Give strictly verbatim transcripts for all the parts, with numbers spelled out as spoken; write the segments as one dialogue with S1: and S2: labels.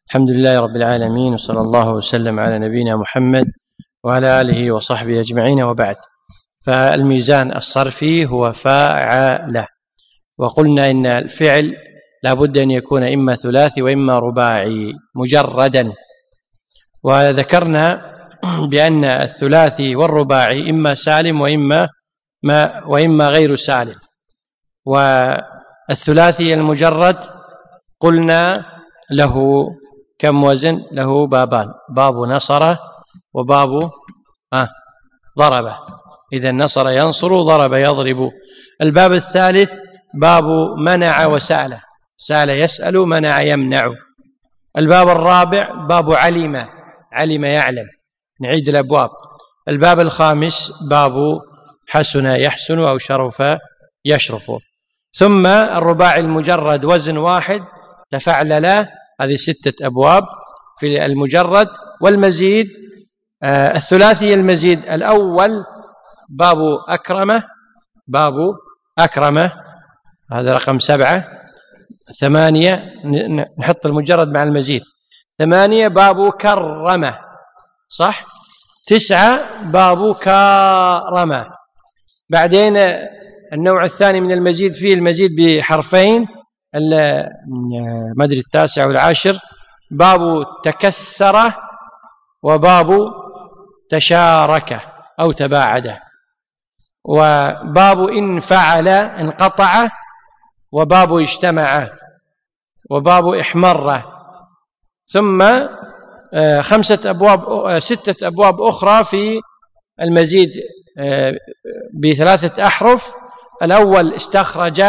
S1: الحمد لله رب العالمين، وصلى الله وسلم على نبينا محمد وعلى آله وصحبه أجمعين، وبعد. فالميزان الصرفي هو فاعل، وقلنا إن الفعل لا بد أن يكون إما ثلاثي وإما رباعي مجردا، وذكرنا بأن الثلاثي والرباعي إما سالم وإما ما وإما غير سالم. والثلاثي المجرد قلنا له كم وزن؟ له بابان، باب نصر وباب آه ضرب. إذا نصر ينصر، ضرب يضرب. الباب الثالث باب منع وسأل، سأل يسأل، منع يمنع. الباب الرابع باب علم، علم يعلم. نعيد الأبواب. الباب الخامس باب حسن يحسن أو شرف يشرف. ثم الرباعي المجرد وزن واحد، تفعلل، هذه ستة أبواب في المجرد. والمزيد آه الثلاثي المزيد الأول باب أكرمة، باب أكرمة، هذا رقم سبعة. ثمانية، نحط المجرد مع المزيد. ثمانية باب كرمة، صح. تسعة باب كارمة. بعدين النوع الثاني من المزيد فيه المزيد بحرفين، ما أدري التاسع والعاشر، باب تكسر وباب تشارك أو تباعد. وباب إن فعل انقطع، وباب اجتمع، وباب احمر. ثم خمسة أبواب، ستة أبواب أخرى في المزيد بثلاثة أحرف. الأول استخرج،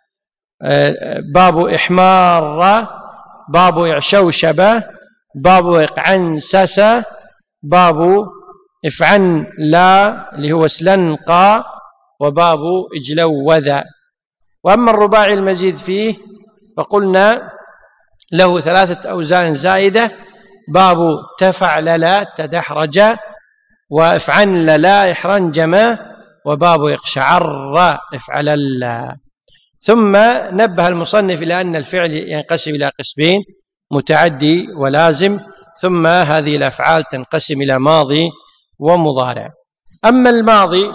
S1: باب إحمار، باب إعشوشب، باب إقعنسس، باب إفعن لا اللي هو سلنقى، وباب إجلوذ. وأما الرباعي المزيد فيه فقلنا له ثلاثة أوزان زائدة، باب تفعلل تدحرج، وإفعن لا إحرنجم، وباب إقشعر إفعلل. ثم نبه المصنف إلى أن الفعل ينقسم إلى قسمين، متعدي ولازم. ثم هذه الأفعال تنقسم إلى ماضي ومضارع. أما الماضي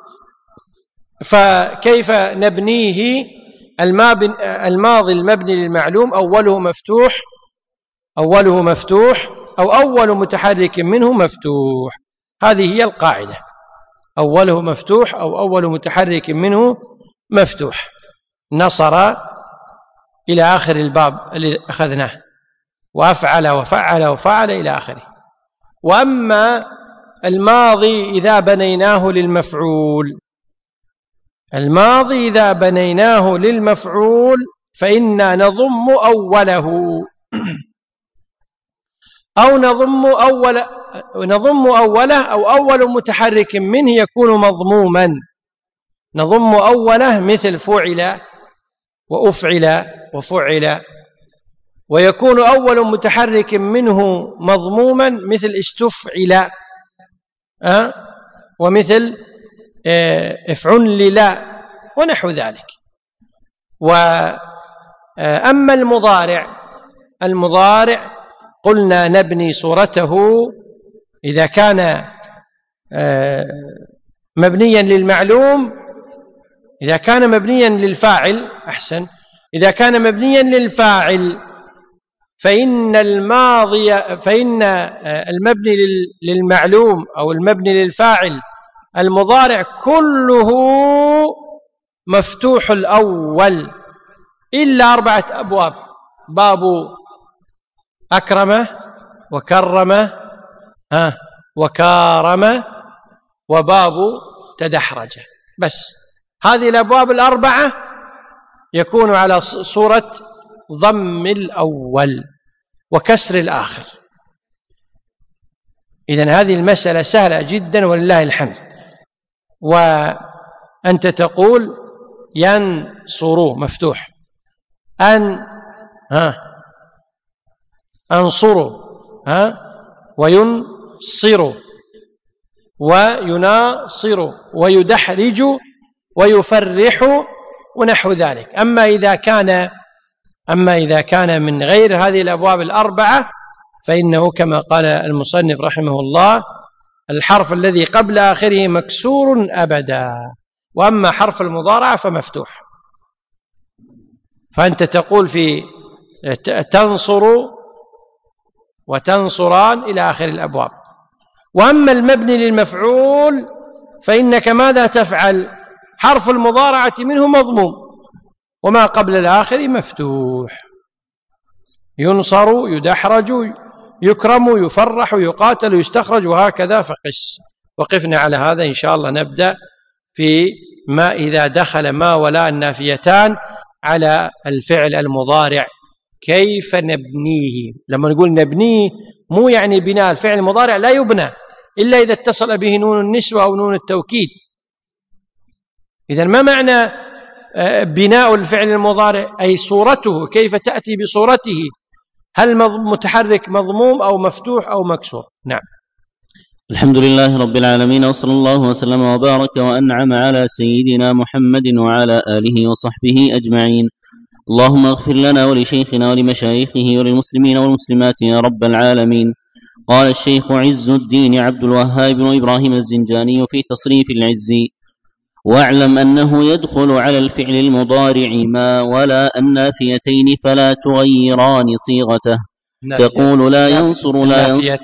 S1: فكيف نبنيه؟ الماضي المبني للمعلوم أوله مفتوح، أوله مفتوح أو أول متحرك منه مفتوح. هذه هي القاعدة، أوله مفتوح أو أول متحرك منه مفتوح. نصر إلى آخر الباب الذي أخذناه، وأفعل وفعل وفعل إلى آخره. وأما الماضي إذا بنيناه للمفعول، الماضي إذا بنيناه للمفعول فإنا نضم أوله أو نضم أول نضم أوله أو أول متحرك منه يكون مضموما. نضم أوله مثل فعل وأفعل وفعل، ويكون أول متحرك منه مضموما مثل استفعل أه؟ ومثل افعل لا ونحو ذلك. وأما المضارع، المضارع قلنا نبني صورته إذا كان مبنيا للمعلوم، إذا كان مبنيا للفاعل أحسن، إذا كان مبنيا للفاعل فإن الماضي فإن المبني للمعلوم أو المبني للفاعل المضارع كله مفتوح الأول إلا أربعة أبواب: باب أكرم وكرم ها وكارم وباب تدحرج. بس هذه الأبواب الأربعة يكون على صورة ضم الأول وكسر الآخر. إذن هذه المسألة سهلة جدا ولله الحمد. وأنت تقول ينصروا مفتوح، أن ها أنصروا ها وينصروا ويناصروا ويدحرج ويفرح ونحو ذلك. أما إذا كان أما إذا كان من غير هذه الأبواب الأربعة فإنه كما قال المصنف رحمه الله الحرف الذي قبل آخره مكسور أبدا، وأما حرف المضارعة فمفتوح. فأنت تقول في تنصر وتنصران إلى آخر الأبواب. وأما المبني للمفعول فإنك ماذا تفعل؟ حرف المضارعة منه مضموم وما قبل الآخر مفتوح، ينصر، يدحرج، يكرم، يفرح، يقاتل، يستخرج، وهكذا. فقس. وقفنا على هذا إن شاء الله. نبدأ في ما إذا دخل ما ولا النافيتان على الفعل المضارع كيف نبنيه. لما نقول نبنيه مو يعني بناء الفعل المضارع لا يبنى إلا إذا اتصل به نون النسوة أو نون التوكيد. إذن ما معنى بناء الفعل المضارع؟ أي صورته، كيف تأتي بصورته، هل متحرك مضموم أو مفتوح أو مكسور. نعم.
S2: الحمد لله رب العالمين، وصلى الله وسلم وبارك وأنعم على سيدنا محمد وعلى آله وصحبه أجمعين. اللهم اغفر لنا ولشيخنا ولمشايخه وللمسلمين والمسلمات يا رب العالمين. قال الشيخ عز الدين عبد الوهاب بن إبراهيم الزنجاني في تصريف العزي: واعلم أنه يدخل على الفعل المضارع ما ولا النافيتين فلا تغيران صيغته. تقول لا ينصر لا ينصر.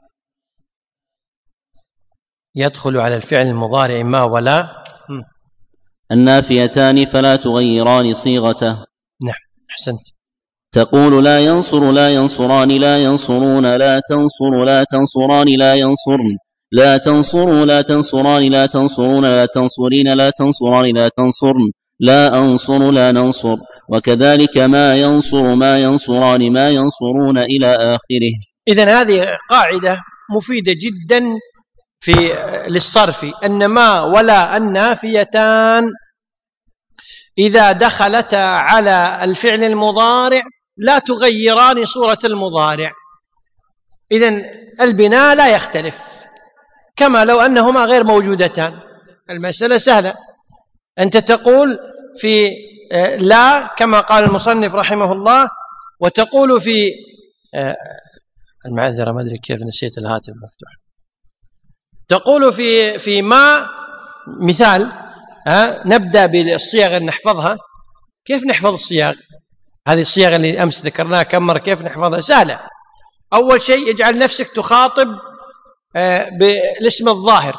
S1: يدخل على الفعل المضارع ما ولا
S2: النافيتان فلا تغيران صيغته.
S1: نعم أحسنت.
S2: تقول لا ينصر لا ينصران لا ينصرون لا تنصر لا تنصران لا ينصرن لا تنصروا لا تنصران لا تنصرون لا تنصرين لا تنصران لا تنصرن لا أنصر لا ننصر. وكذلك ما ينصر ما ينصران ما ينصرون إلى آخره.
S1: إذن هذه قاعدة مفيدة جدا في للصرف، أن ما ولا النافيتان إذا دخلتا على الفعل المضارع لا تغيران صورة المضارع. إذن البناء لا يختلف كما لو أنهما غير موجودتان. المسألة سهلة. أنت تقول في لا كما قال المصنف رحمه الله، وتقول في المعذرة ما أدري كيف نسيت الهاتف مفتوح. تقول في في ما مثال. ها نبدأ بالصيغ نحفظها. كيف نحفظ الصيغ؟ هذه الصيغ اللي أمس ذكرناها كم مرة، كيف نحفظها؟ سهلة. أول شيء اجعل نفسك تخاطب بالاسم الظاهر،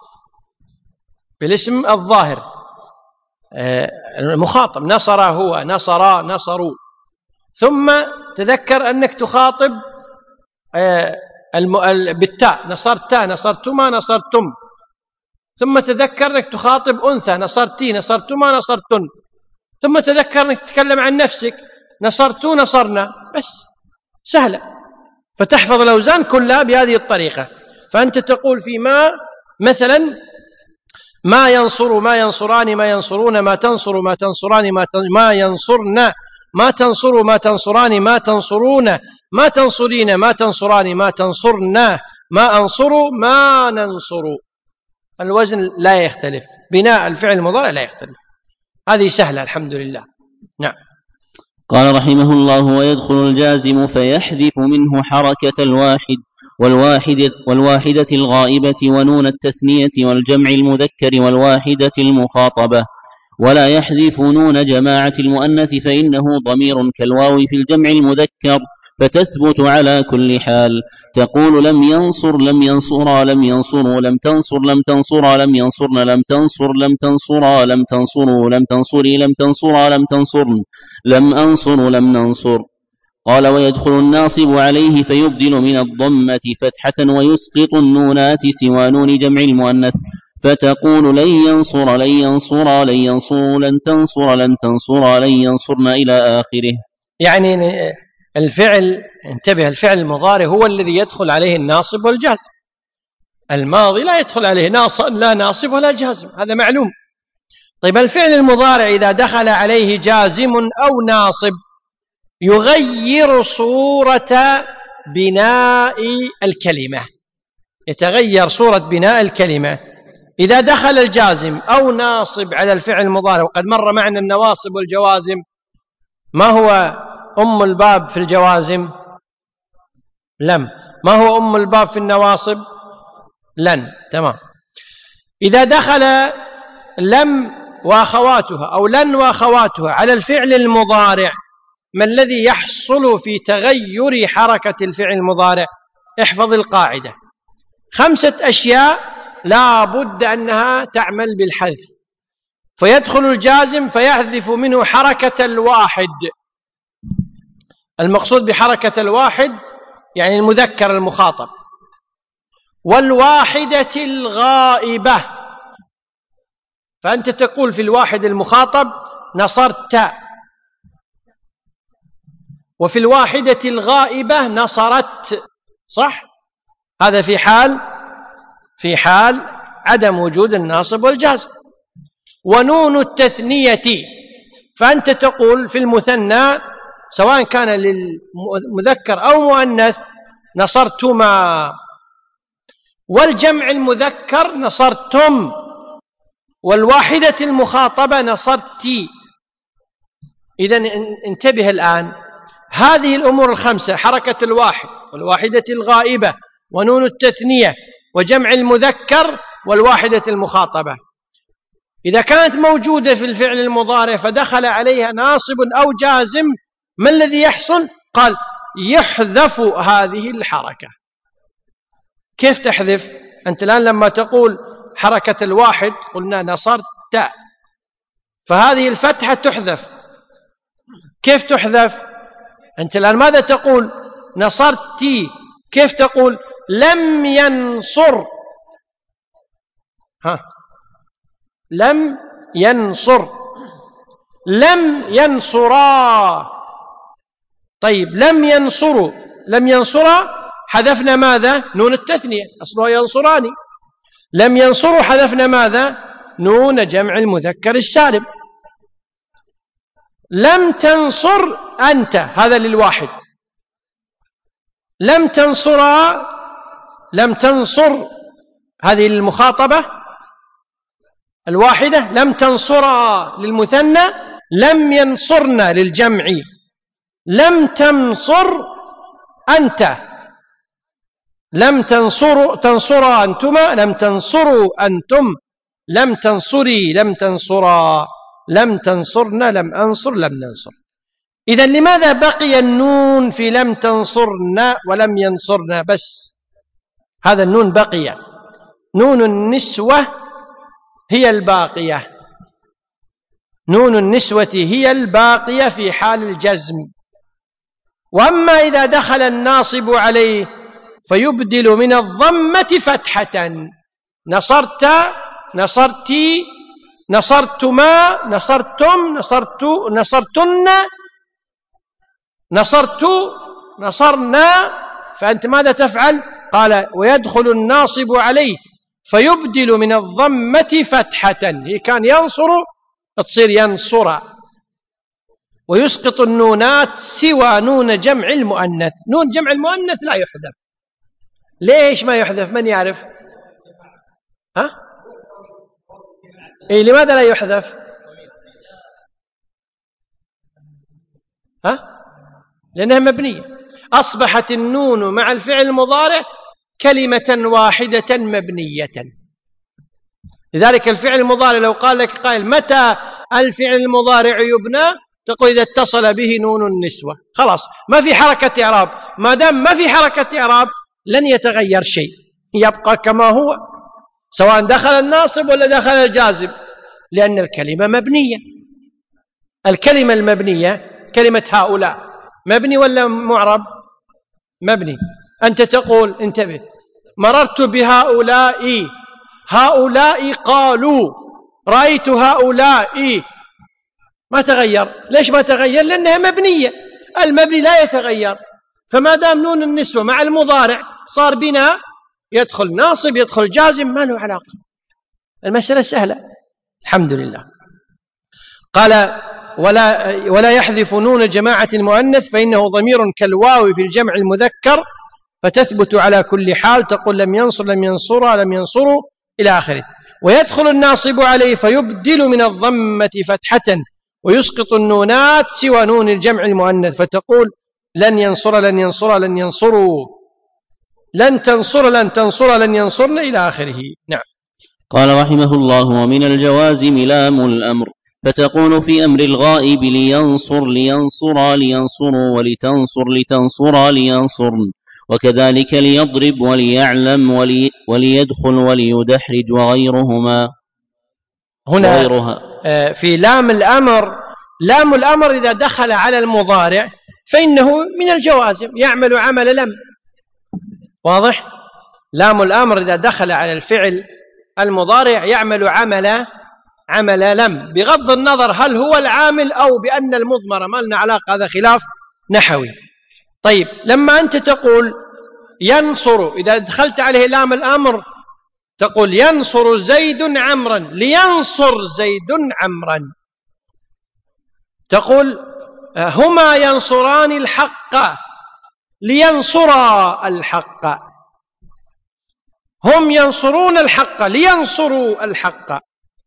S1: بالاسم الظاهر المخاطب. نصر هو، نصر نصروا. ثم تذكر أنك تخاطب بالتاء، نصرتا نصرتما نصرتم. ثم تذكر أنك تخاطب أنثى، نصرتي نصرتما نصرتن. ثم تذكر أنك تتكلم عن نفسك، نصرتوا نصرنا. بس سهلة. فتحفظ الأوزان كلها بهذه الطريقة. فأنت تقول في ما مثلا ما ينصر ما ينصران ما ينصرون ما تنصر ما تنصران ما, ما ينصرن ما تنصر ما تنصران ما تنصرون ما تنصرين ما تنصران ما تنصرن ما أنصر ما ننصر. الوزن لا يختلف، بناء الفعل المضارع لا يختلف. هذه سهلة الحمد لله. نعم.
S2: قال رحمه الله: ويدخل الجازم فيحذف منه حركة الواحد والواحدة, والواحدة الغائبة ونون التثنية والجمع المذكر والواحدة المخاطبة، ولا يحذف نون جماعة المؤنث فإنه ضمير كالواو في الجمع المذكر فتثبت على كل حال. تقول لم ينصر لم ينصرا لم ينصروا لم تنصر لم تنصرا لم ينصرن لم تنصر لم تنصرا لم تنصروا لم تنصري لم تنصرا لم تنصرن لم أنصر لم ننصر. قال: ويدخل الناصب عليه فيبدل من الضمة فتحة ويسقط النونات سوى نون جمع المؤنث فتقول لن ينصر لن ينصرا لن ينصروا لن تنصر لن تنصرا لن ينصرن إلى آخره.
S1: يعني الفعل، انتبه، الفعل المضارع هو الذي يدخل عليه الناصب والجازم. الماضي لا يدخل عليه ناصب لا ناصب ولا جازم، هذا معلوم. طيب الفعل المضارع إذا دخل عليه جازم أو ناصب يغير صورة بناء الكلمة، يتغير صورة بناء الكلمة. إذا دخل الجازم أو ناصب على الفعل المضارع، وقد مر معنا النواصب والجوازم، ما هو أم الباب في الجوازم؟ لم. ما هو أم الباب في النواصب؟ لن. تمام. إذا دخل لم وأخواتها أو لن وأخواتها على الفعل المضارع، ما الذي يحصل في تغير حركة الفعل المضارع؟ احفظ القاعدة: خمسة أشياء لا بد أنها تعمل بالحذف، فيدخل الجازم فيحذف منه حركة الواحد. المقصود بحركة الواحد يعني المذكر المخاطب، والواحدة الغائبة، فأنت تقول في الواحد المخاطب نصرت، وفي الواحدة الغائبة نصرت، صح؟ هذا في حال في حال عدم وجود الناصب والجازم. ونون التثنية، فأنت تقول في المثنى سواء كان للمذكر أو مؤنث نصرتما، والجمع المذكر نصرتم، والواحدة المخاطبة نصرتي. إذن انتبه الآن، هذه الأمور الخمسة: حركة الواحد، والواحدة الغائبة، ونون التثنية، وجمع المذكر، والواحدة المخاطبة، إذا كانت موجودة في الفعل المضارع فدخل عليها ناصب أو جازم، ما الذي يحصل؟ قال يحذف هذه الحركة. كيف تحذف؟ أنت الآن لما تقول حركة الواحد قلنا نصرت، فهذه الفتحة تحذف. كيف تحذف؟ أنت الآن ماذا تقول؟ نصرتي. كيف تقول لم ينصر؟ ها، لم ينصر، لم ينصرا. طيب لم ينصروا، لم ينصرا حذفنا ماذا؟ نون التثنية، أصلها ينصراني. لم ينصروا حذفنا ماذا؟ نون جمع المذكر السالم. لم تنصر أنت، هذا للواحد. لم تنصرا، لم تنصر هذه للمخاطبة الواحدة. لم تنصرا للمثنى. لم ينصرنا للجمع. لم تنصر أنت، لم تنصروا تنصرا أنتما، لم تنصروا أنتم، لم تنصري، لم تنصرا، لم تنصرنا، لم أنصر، لم ننصر. إذن لماذا بقي النون في لم تنصرنا ولم ينصرنا بس؟ هذا النون بقي، نون النسوة هي الباقية، نون النسوة هي الباقية في حال الجزم. وأما إذا دخل الناصب عليه فيبدل من الضمة فتحة، نصرت، نصرتي، نصرتما، نصرتم، نصرت، نصرتن، نصرت، نصرنا. فأنت ماذا تفعل؟ قال ويدخل الناصب عليه فيبدل من الضمة فتحة، هي كان ينصر تصير ينصر، ويسقط النونات سوى نون جمع المؤنث. نون جمع المؤنث لا يحذف. ليش ما يحذف؟ من يعرف؟ ها؟ إيه لماذا لا يحذف؟ ها؟ لأنها مبنية. أصبحت النون مع الفعل المضارع كلمة واحدة مبنية. لذلك الفعل المضارع لو قال لك قائل متى الفعل المضارع يبنى، تقول إذا اتصل به نون النسوة، خلاص ما في حركة إعراب. ما دام ما في حركة إعراب لن يتغير شيء، يبقى كما هو سواء دخل الناصب ولا دخل الجازم، لأن الكلمة مبنية. الكلمة المبنية كلمة هؤلاء مبني ولا معرب؟ مبني. أنت تقول انتبه مررت بهؤلاء، هؤلاء قالوا، رأيت هؤلاء، ما تغير. ليش ما تغير؟ لأنها مبنية، المبني لا يتغير. فما دام نون النسوة مع المضارع صار بناء، يدخل ناصب يدخل جازم، ما له علاقة. المسألة سهلة الحمد لله. قال ولا, ولا يحذف نون جماعة المؤنث فإنه ضمير كالواو في الجمع المذكر، فتثبت على كل حال، تقول لم ينصر، لم ينصرا، لم ينصروا إلى آخره. ويدخل الناصب عليه فيبدل من الضمة فتحة ويسقط النونات سوى نون الجمع المؤنث، فتقول لن ينصر لن ينصر لن ينصروا، لن تنصر لن تنصر لن ينصرن إلى آخره. نعم.
S2: قال رحمه الله: ومن الجوازم لام الأمر، فتقول في أمر الغائب لينصر لينصرا لينصروا، ولتنصر لتنصرا لينصرن، وكذلك ليضرب وليعلم ولي وليدخل وليدحرج وغيرهما.
S1: هنا
S2: وغيرها.
S1: في لام الأمر، لام الأمر إذا دخل على المضارع فإنه من الجوازم، يعمل عمل لم. واضح؟ لام الأمر إذا دخل على الفعل المضارع يعمل عمل عمل لم، بغض النظر هل هو العامل أو بأن المضمر ما لنا علاقة، هذا خلاف نحوي. طيب، لما أنت تقول ينصر، إذا دخلت عليه لام الأمر تقول ينصر زيد عمرا، لينصر زيد عمرا. تقول هما ينصران الحق، لينصرا الحق. هم ينصرون الحق، لينصروا الحق.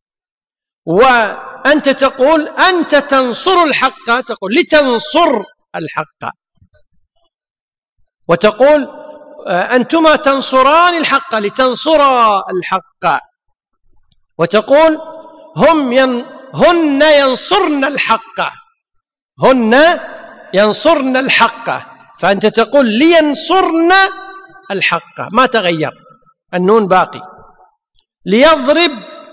S1: وأنت تقول أنت تنصر الحق، تقول لتنصر الحق. وتقول أنتما تنصران الحق، لتنصرا الحق. وتقول هم ين هن ينصرن الحق، هن ينصرن الحق. فأنت تقول لينصرن الحق، ما تغير، النون باقي. ليضرب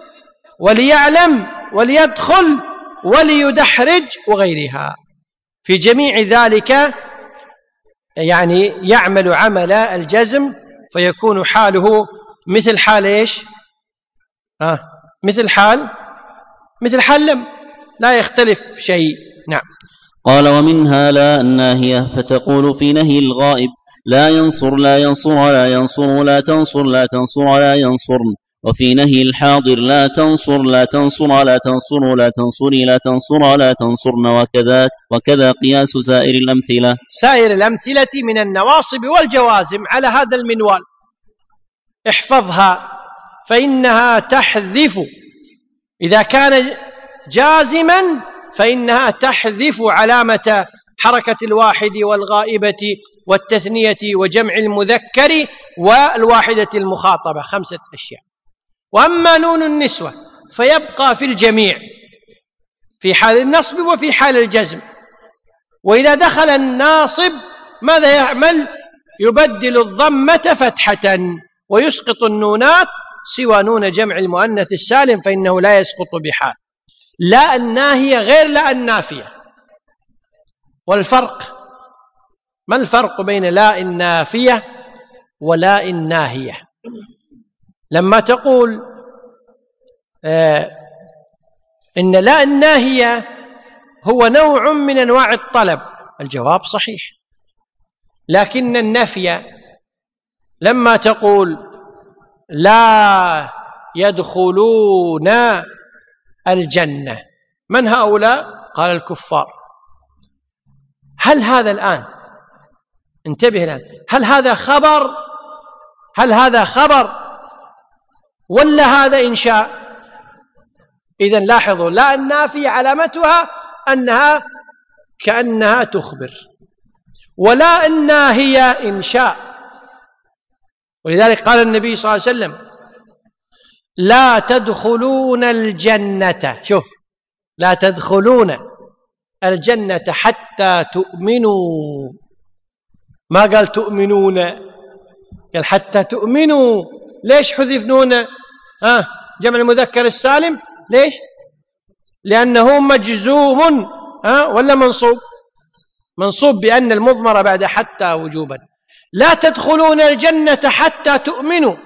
S1: وليعلم وليدخل وليدحرج وغيرها، في جميع ذلك يعني يعمل عمل الجزم، فيكون حاله مثل حال ايش؟ آه مثل حال مثل حال لم، لا يختلف شيء. نعم.
S2: قال: ومنها لا الناهية، فتقول في نهي الغائب لا ينصر لا ينصر لا ينصر لا تنصر لا تنصر لا ينصرن، وفي نهي الحاضر لا تنصر لا تنصر لا تنصر لا تنصري لا تنصر لا تنصرن، وكذا وكذا قياس سائر الأمثلة.
S1: سائر الأمثلة من النواصب والجوازم على هذا المنوال، احفظها، فإنها تحذف إذا كان جازما، فإنها تحذف علامة حركة الواحد والغائبة والتثنية وجمع المذكر والواحدة المخاطبة، خمسة أشياء. وأما نون النسوة فيبقى في الجميع، في حال النصب وفي حال الجزم. وإذا دخل الناصب ماذا يعمل؟ يبدل الضمة فتحة ويسقط النونات سوى نون جمع المؤنث السالم، فإنه لا يسقط بحال. لا الناهية غير لا النافية. والفرق، ما الفرق بين لا النافية ولا الناهية؟ لما تقول آه إن لا الناهية هو نوع من أنواع الطلب، الجواب صحيح. لكن النفي لما تقول لا يدخلون الجنة، من هؤلاء؟ قال الكفار. هل هذا الآن، انتبه الآن، هل هذا خبر هل هذا خبر ولا هذا إنشاء؟ إذن لاحظوا، لا النافية علامتها أنها كأنها تخبر، ولا الناهية إنشاء. ولذلك قال النبي صلى الله عليه وسلم لا تدخلون الجنة، شوف، لا تدخلون الجنة حتى تؤمنوا، ما قال تؤمنون، قال حتى تؤمنوا. ليش حذف نون ها جمع المذكر السالم؟ ليش؟ لأنه مجزوم ها ولا منصوب؟ منصوب بأن المضمر بعد حتى وجوبا. لا تدخلون الجنة حتى تؤمنوا،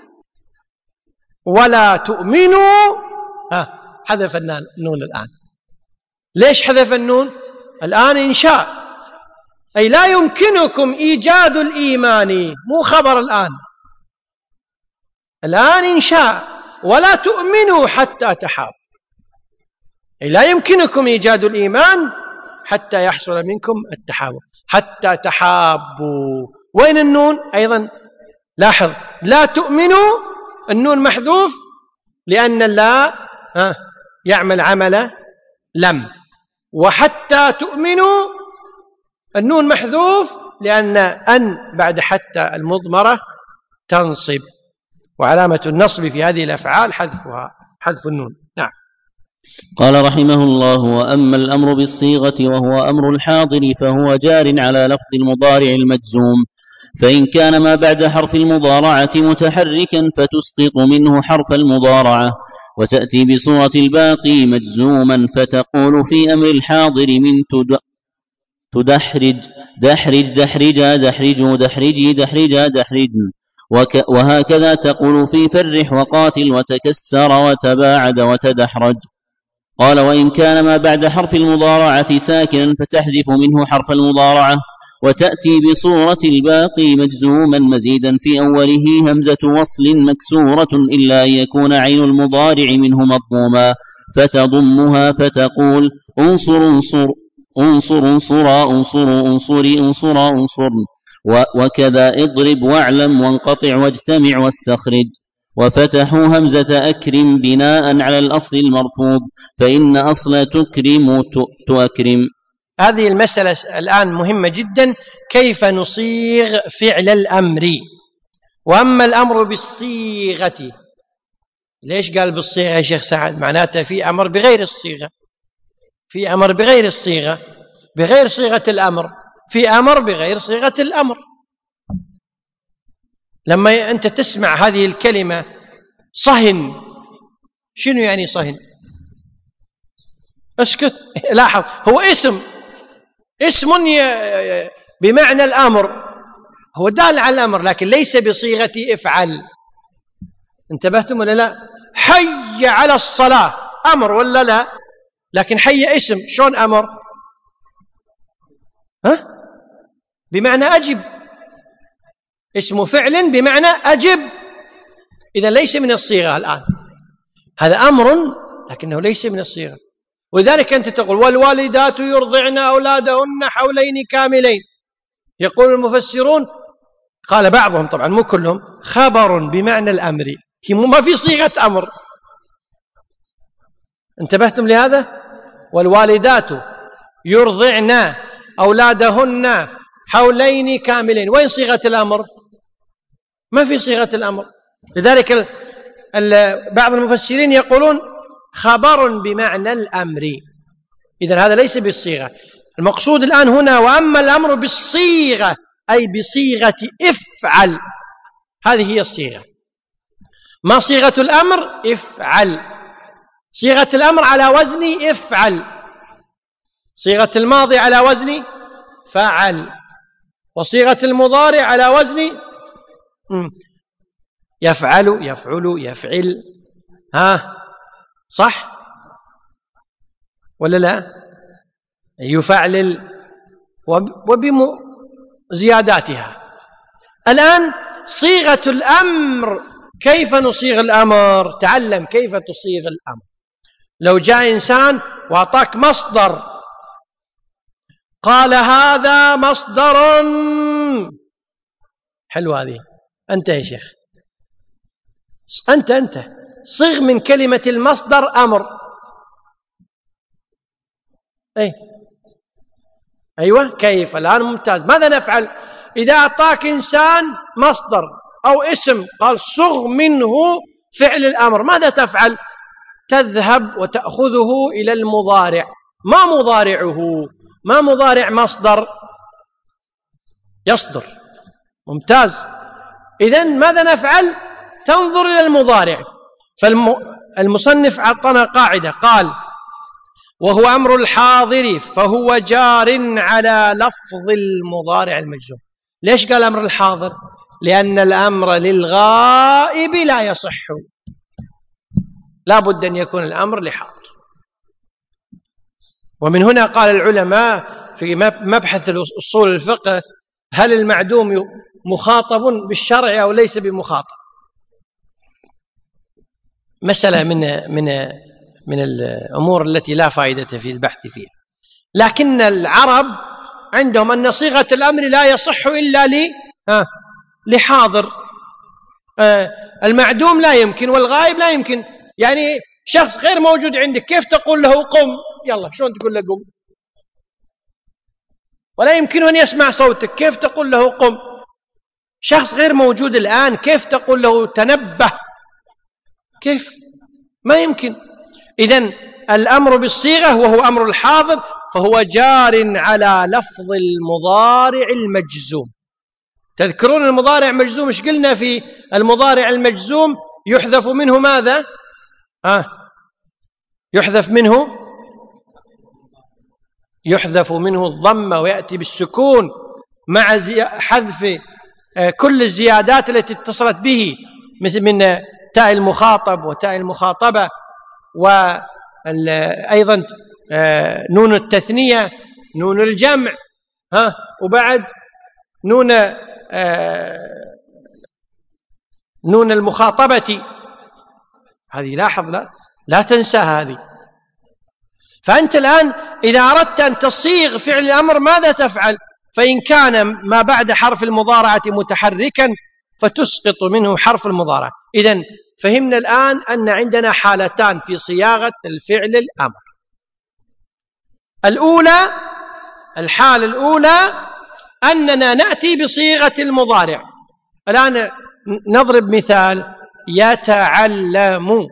S1: ولا تؤمنوا ها حذف النون الآن. ليش حذف النون الآن؟ إنشاء، أي لا يمكنكم إيجاد الإيمان، مو خبر الآن، الآن إنشاء. ولا تؤمنوا حتى تحابوا، أي لا يمكنكم إيجاد الإيمان حتى يحصل منكم التحاب، حتى تحابوا. وين النون؟ أيضا لاحظ، لا تؤمنوا النون محذوف لأن لا يعمل عمل لم. وحتى تؤمنوا النون محذوف لأن أن بعد حتى المضمرة تنصب، وعلامة النصب في هذه الأفعال حذفها، حذف النون. نعم.
S2: قال رحمه الله: وأما الأمر بالصيغة وهو أمر الحاضر فهو جار على لفظ المضارع المجزوم، فإن كان ما بعد حرف المضارعة متحركا فتسقط منه حرف المضارعة، وتأتي بصورة الباقي مجزوما، فتقول في أمر الحاضر من تدحرج دحرج دحرجا دحرجوا دحرجي دحرجا دحرجن، وهكذا تقول في فرح وقاتل وتكسر وتباعد وتدحرج. قال: وإن كان ما بعد حرف المضارعة ساكنا فتحذف منه حرف المضارعة، وتأتي بصورة الباقي مجزوما مزيدا في أوله همزة وصل مكسورة إلا أن يكون عين المضارع منه مضموما، فتضمها فتقول: انصر انصر انصر انصرا انصروا انصري انصرا انصرن، وكذا اضرب واعلم وانقطع واجتمع واستخرج. وفتحوا همزة أكرم بناء على الأصل المرفوض، فإن أصل تكرم تؤكرم.
S1: هذه المسألة الآن مهمة جدا، كيف نصيغ فعل الأمر. وأما الأمر بالصيغة، ليش قال بالصيغة يا شيخ سعد؟ معناته في أمر بغير الصيغة، في أمر بغير الصيغة، بغير صيغة الأمر، في أمر بغير صيغة الأمر. لما أنت تسمع هذه الكلمة صهن، شنو يعني صهن؟ اسكت، لاحظ، هو اسم اسم بمعنى الأمر، هو دال على الأمر لكن ليس بصيغة افعل. انتبهتم ولا لا؟ حي على الصلاة أمر ولا لا؟ لكن حي اسم، شلون أمر؟ ها؟ بمعنى أجب، اسم فعل بمعنى أجب، إذا ليس من الصيغة. الآن هذا أمر لكنه ليس من الصيغة، ولذلك أنت تقول: والوالدات يرضعن أولادهن حولين كاملين. يقول المفسرون، قال بعضهم طبعا مو كلهم، خبر بمعنى الأمر، ما في صيغة أمر. انتبهتم لهذا؟ والوالدات يرضعن أولادهن حولين كاملين، وين صيغة الأمر؟ ما في صيغة الأمر. لذلك ال ال بعض المفسرين يقولون خبر بمعنى الأمر، إذن هذا ليس بالصيغة. المقصود الآن هنا وأما الأمر بالصيغة أي بصيغة افعل، هذه هي الصيغة. ما صيغة الأمر؟ افعل. صيغة الأمر على وزن افعل، صيغة الماضي على وزن فعل، وصيغة المضارع على وزن يفعل يفعل يفعل. ها صح ولا لا؟ يفعلل وبزياداتها. الآن صيغة الأمر، كيف نصيغ الأمر؟ تعلم كيف تصيغ الأمر. لو جاء إنسان وأعطاك مصدر، قال: هذا مصدر، حلو هذه، أنت يا شيخ، أنت أنت صيغ من كلمة المصدر أمر. أي أيوة، كيف؟ الآن ممتاز. ماذا نفعل إذا أعطاك إنسان مصدر أو اسم قال صغ منه فعل الأمر؟ ماذا تفعل؟ تذهب وتأخذه إلى المضارع. ما مضارعه؟ ما مضارع مصدر؟ يصدر. ممتاز. إذن ماذا نفعل؟ تنظر إلى المضارع. فالمصنف أعطانا قاعدة، قال: وهو أمر الحاضر فهو جار على لفظ المضارع المجزوم. ليش قال أمر الحاضر؟ لأن الأمر للغائب لا يصح، لا بد أن يكون الأمر لحاضر. ومن هنا قال العلماء في مبحث أصول الفقه: هل المعدوم مخاطب بالشرع أو ليس بمخاطب؟ مسألة من من من الأمور التي لا فائدة في البحث فيها، لكن العرب عندهم أن صيغة الأمر لا يصح إلا لحاضر. المعدوم لا يمكن والغائب لا يمكن. يعني شخص غير موجود عندك، كيف تقول له قم؟ يلا، شلون تقول له قم؟ ولا يمكن أن يسمع صوتك، كيف تقول له قم؟ شخص غير موجود الآن، كيف تقول له تنبه؟ كيف؟ ما يمكن. إذن الأمر بالصيغة وهو أمر الحاضر فهو جار على لفظ المضارع المجزوم. تذكرون المضارع مجزوم، ايش قلنا في المضارع المجزوم؟ يحذف منه ماذا؟ آه يحذف منه يحذف منه الضمة ويأتي بالسكون مع حذف كل الزيادات التي اتصلت به، مثل من تاء المخاطب وتاء المخاطبة، وأيضا نون التثنية، نون الجمع، ها وبعد نون نون المخاطبة. هذه لاحظ، لا, لا تنسى هذه. فأنت الآن إذا أردت أن تصيغ فعل الأمر ماذا تفعل؟ فإن كان ما بعد حرف المضارعة متحركا فتسقط منه حرف المضارعة. إذن فهمنا الآن أن عندنا حالتان في صياغة الفعل الأمر. الأولى، الحالة الأولى أننا نأتي بصيغة المضارع. الآن نضرب مثال: يتعلم،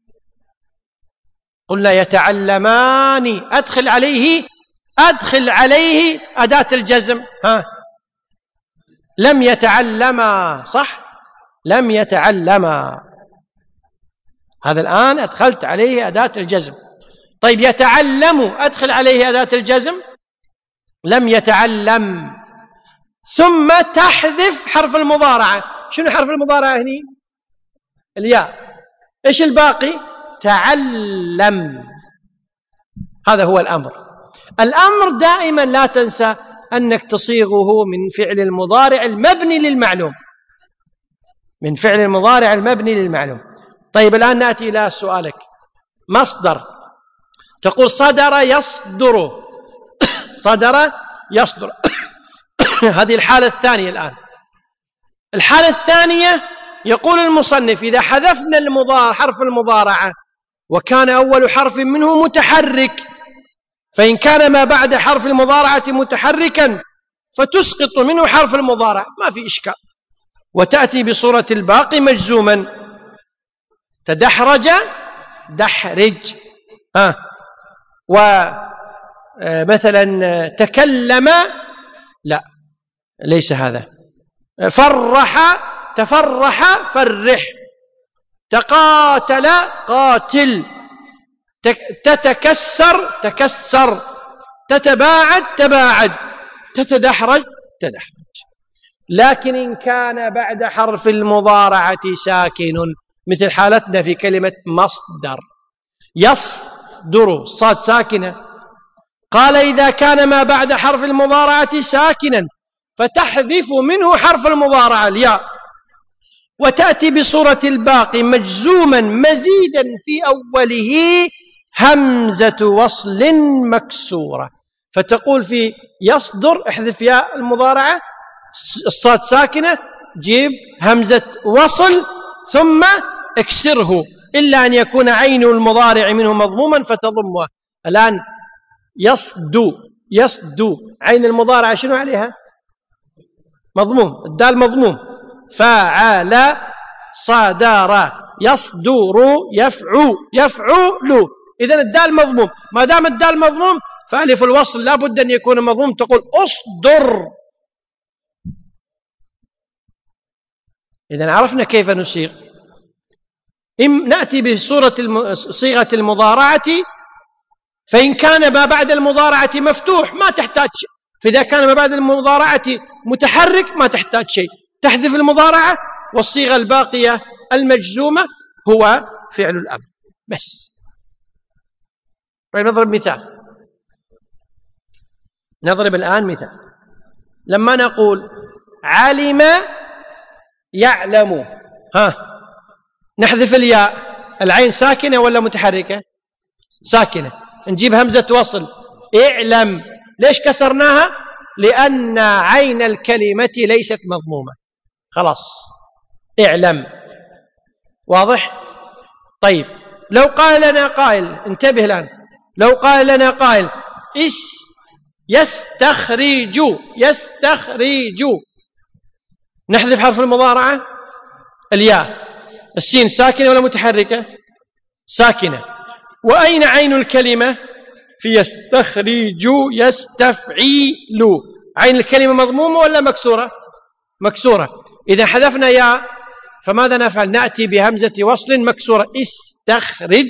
S1: قلنا يتعلمان، أدخل عليه أدخل عليه أداة الجزم، ها لم يتعلما، صح؟ لم يتعلما، هذا الآن أدخلت عليه أداة الجزم. طيب يتعلم، أدخل عليه أداة الجزم، لم يتعلم، ثم تحذف حرف المضارعة. شنو حرف المضارعة هني؟ الياء. إيش الباقي؟ تعلم. هذا هو الأمر. الأمر دائما لا تنسى أنك تصيغه من فعل المضارع المبني للمعلوم، من فعل المضارع المبني للمعلوم. طيب الآن نأتي إلى سؤالك. مصدر، تقول صدر يصدر، صدر يصدر. هذه الحالة الثانية. الآن الحالة الثانية يقول المصنف: إذا حذفنا المضارع حرف المضارعة وكان أول حرف منه متحرك، فإن كان ما بعد حرف المضارعة متحركا فتسقط منه حرف المضارع، ما في إشكال، وتأتي بصورة الباقي مجزوما. تدحرج دحرج، ها ومثلا تكلم، لا ليس هذا. فرح تفرح فرح، تقاتل قاتل، تتكسر تكسر، تتباعد تباعد، تتدحرج تدحرج. لكن إن كان بعد حرف المضارعة ساكن، مثل حالتنا في كلمة مصدر، يصدر، صاد ساكنة، قال: إذا كان ما بعد حرف المضارعة ساكنا فتحذف منه حرف المضارعة الياء، وتأتي بصورة الباقي مجزوما مزيدا في أوله همزة وصل مكسورة. فتقول في يصدر احذف ياء المضارعة، الصاد ساكنة، جيب همزة وصل ثم اكسره، إلا أن يكون عين المضارع منه مضموما فتضمه. الآن يصدو يصدو، عين المضارعة شنو عليها؟ مضموم، الدال مضموم. فعل صدر يصدر يفعو يفعول، إذن الدال مضموم. ما دام الدال مضموم فألف الوصل لا بد أن يكون مضموم، تقول أصدر. إذن عرفنا كيف نصيغ. إم نأتي بصورة الم... صيغة المضارعة، فإن كان ما بعد المضارعة مفتوح ما تحتاج شيء، فإذا كان ما بعد المضارعة متحرك ما تحتاج شيء، تحذف المضارعة، والصيغة الباقية المجزومة هو فعل الأمر بس. طيب نضرب مثال، نضرب الآن مثال. لما نقول علم يعلم، ها نحذف الياء، العين ساكنة ولا متحركة؟ ساكنة، نجيب همزة وصل اعلم. ليش كسرناها؟ لأن عين الكلمة ليست مضمومة، خلاص اعلم. واضح؟ طيب لو قال لنا قائل، انتبه الآن، لو قال لنا قائل يستخرج يستخرج. نحذف حرف المضارعة الياء. السين ساكنة ولا متحركة؟ ساكنة. وأين عين الكلمة في يستخرج؟ يستفعيل. عين الكلمة مضمومة ولا مكسورة؟ مكسورة. إذا حذفنا ياء فماذا نفعل؟ نأتي بهمزة وصل مكسورة، استخرج.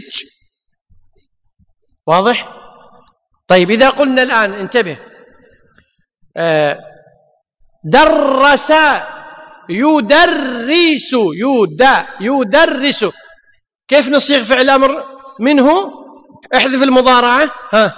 S1: واضح؟ طيب إذا قلنا الآن انتبه، آه درس يدرس يدا يدرس، كيف نصيغ فعل أمر منه؟ احذف المضارعة. ها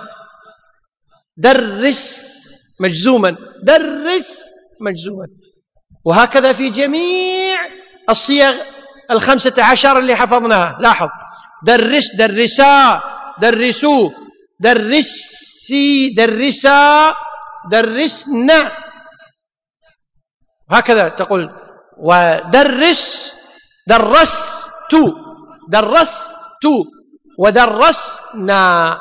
S1: درس مجزوما، درس مجزوما. وهكذا في جميع الصيغ الخمسة عشر اللي حفظناها. لاحظ، درس درسا درسوا درسي درسا درسنا، هكذا تقول. ودرس درست درست ودرسنا.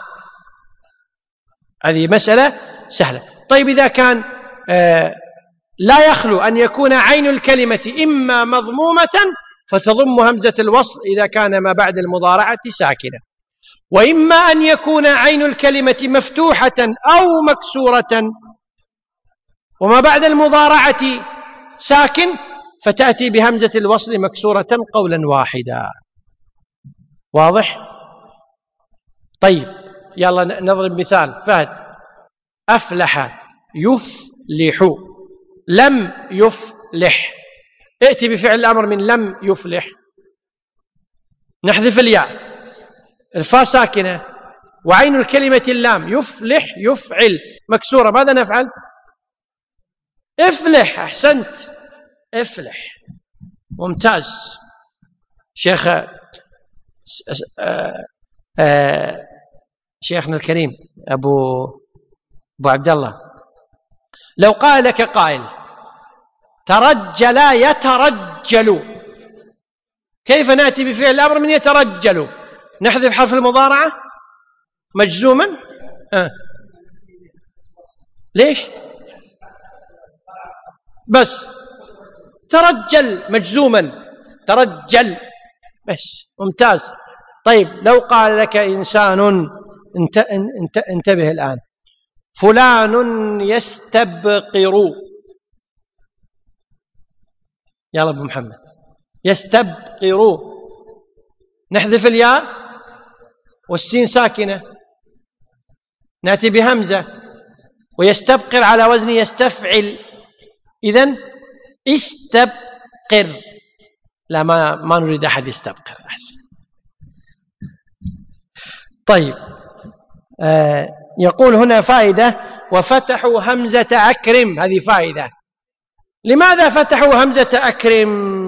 S1: هذه مسألة سهلة. طيب إذا كان آه لا يخلو أن يكون عين الكلمة إما مضمومة فتضم همزة الوصل إذا كان ما بعد المضارعة ساكنة، وإما أن يكون عين الكلمة مفتوحة أو مكسورة وما بعد المضارعة ساكن فتأتي بهمزة الوصل مكسورة قولا واحدا. واضح؟ طيب يلا نضرب مثال. فهد أفلح يفلح، لم يفلح. ائتي بفعل الأمر من لم يفلح. نحذف الياء، الفاء ساكنة وعين الكلمة اللام. يفلح يفعل مكسورة، ماذا نفعل؟ افلح. أحسنت، افلح، ممتاز. شيخ آه آه شيخنا الكريم أبو أبو عبد الله، لو قال لك قائل ترجل يترجل، كيف نأتي بفعل الأمر من يترجل؟ نحذف حرف المضارعة مجزوما. آه. ليش؟ بس ترجل مجزوما، ترجل بس، ممتاز. طيب لو قال لك إنسان، انت انت انتبه الآن، فلان يستبقر، يلا أبو محمد، يستبقر. نحذف الياء والسين ساكنة، نأتي بهمزة، ويستبقر على وزن يستفعل. إذن استبقر. لا، ما ما نريد أحد يستبقر. أحسن. طيب آه يقول هنا فائدة: وفتحوا همزة أكرم. هذه فائدة. لماذا فتحوا همزة أكرم؟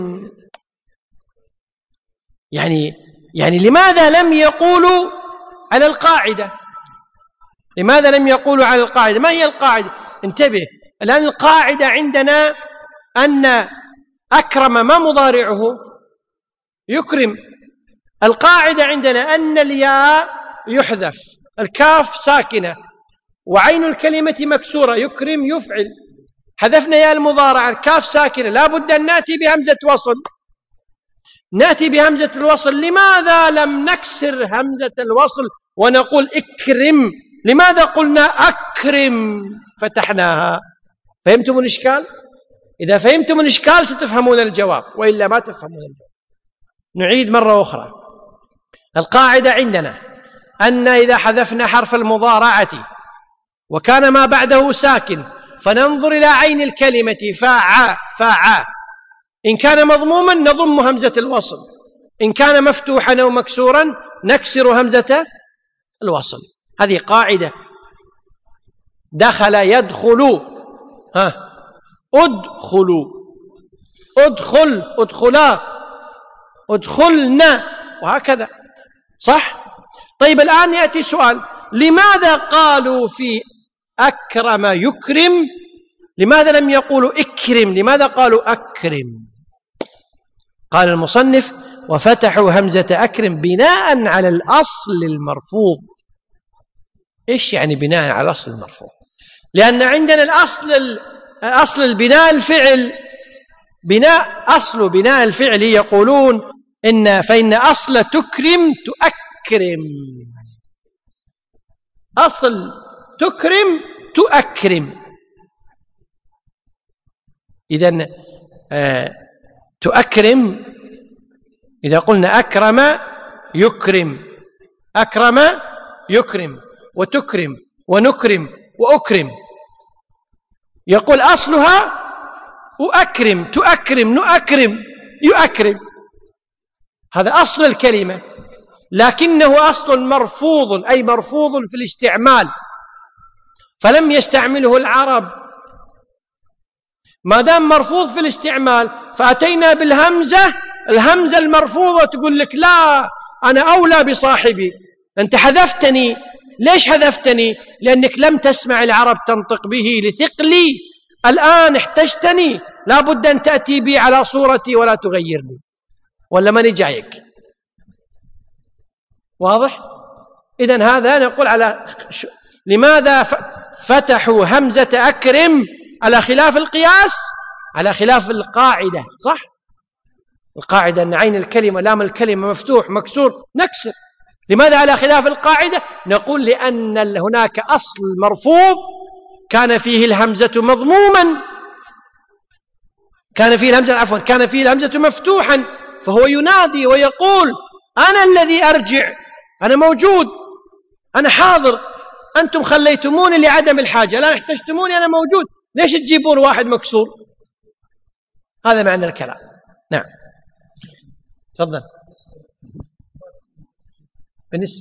S1: يعني يعني لماذا لم يقولوا على القاعدة؟ لماذا لم يقولوا على القاعدة؟ ما هي القاعدة؟ انتبه الآن، القاعدة عندنا أن أكرم ما مضارعه؟ يكرم. القاعدة عندنا أن الياء يحذف، الكاف ساكنة، وعين الكلمة مكسورة، يكرم يفعل. حذفنا ياء المضارعة، الكاف ساكنة، لا بد أن نأتي بهمزة وصل. نأتي بهمزة الوصل. لماذا لم نكسر همزة الوصل ونقول اكرم؟ لماذا قلنا أكرم فتحناها؟ فهمتم الإشكال؟ إذا فهمتم الإشكال ستفهمون الجواب، وإلا ما تفهمون الجواب. نعيد مرة أخرى. القاعدة عندنا أن إذا حذفنا حرف المضارعة وكان ما بعده ساكن فننظر إلى عين الكلمة فاعا فاعا. إن كان مضموما نضم همزة الوصل، إن كان مفتوحا أو مكسورا نكسر همزة الوصل. هذه قاعدة. دخل يدخل، ها ادخلوا، ادخل ادخلا، ادخلنا، وهكذا. صح؟ طيب الآن يأتي سؤال: لماذا قالوا في أكرم يكرم؟ لماذا لم يقولوا اكرم؟ لماذا قالوا أكرم؟ قال المصنف: وفتحوا همزة أكرم بناء على الأصل المرفوض. إيش يعني بناء على الأصل المرفوض؟ لأن عندنا الأصل أصل البناء الفعل بناء أصل بناء الفعل يقولون إن فإن أصل تكرم تؤكرم، أصل تكرم تؤكرم. إذن آه تؤكرم إذا قلنا أكرم يكرم، أكرم يكرم، وتكرم ونكرم وأكرم. يقول أصلها أؤكرم تؤكرم نؤكرم يؤكرم، هذا أصل الكلمة، لكنه أصل مرفوض، أي مرفوض في الاستعمال، فلم يستعمله العرب. ما دام مرفوض في الاستعمال فأتينا بالهمزة، الهمزة المرفوضة تقول لك لا أنا أولى بصاحبي، أنت حذفتني. ليش حذفتني؟ لأنك لم تسمع العرب تنطق به لثقلي، الآن احتجتني، لا بد أن تأتي بي على صورتي ولا تغيرني، ولا ماني جايك. واضح؟ إذن هذا نقول على ش... لماذا فتحوا همزة أكرم على خلاف القياس، على خلاف القاعدة، صح؟ القاعدة أن عين الكلمة لام الكلمة مفتوح مكسور نكسر. لماذا على خلاف القاعدة؟ نقول لأن هناك أصل مرفوض كان فيه الهمزة مضموما، كان فيه الهمزة عفوا كان فيه الهمزة مفتوحا، فهو ينادي ويقول أنا الذي أرجع، أنا موجود، أنا حاضر، أنتم خليتموني لعدم الحاجة، الآن احتجتموني أنا موجود، ليش تجيبون واحد مكسور؟ هذا معنى الكلام. نعم تفضل. بالنسبة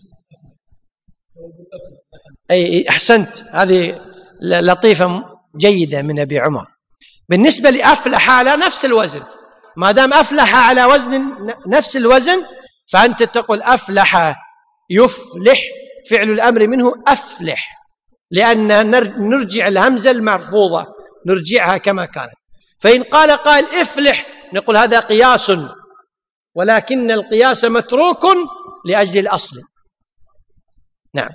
S1: أي أحسنت، هذه لطيفة جيدة من أبي عمر. بالنسبة لأفلح على نفس الوزن، ما دام أفلح على وزن نفس الوزن فأنت تقول أفلح يفلح، فعل الأمر منه أفلح، لأن نرجع الهمزة المرفوضة نرجعها كما كانت. فإن قال قال افلح نقول هذا قياس، ولكن القياس متروك لأجل الأصل. نعم.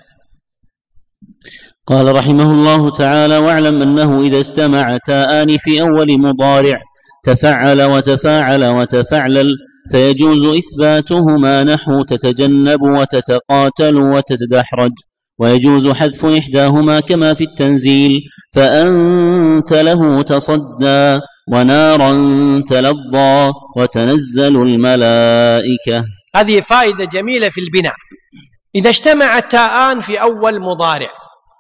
S2: قال رحمه الله تعالى: واعلم أنه إذا استمع تاءان في أول مضارع تفعل وتفاعل وتفعلل فيجوز إثباتهما نحو تتجنب وتتقاتل وتتدحرج، ويجوز حذف إحداهما كما في التنزيل: فأنت له تصدى ونارا تلظى وتنزل الملائكة.
S1: هذه فائدة جميلة في البناء. إذا اجتمع التاءان في أول مضارع،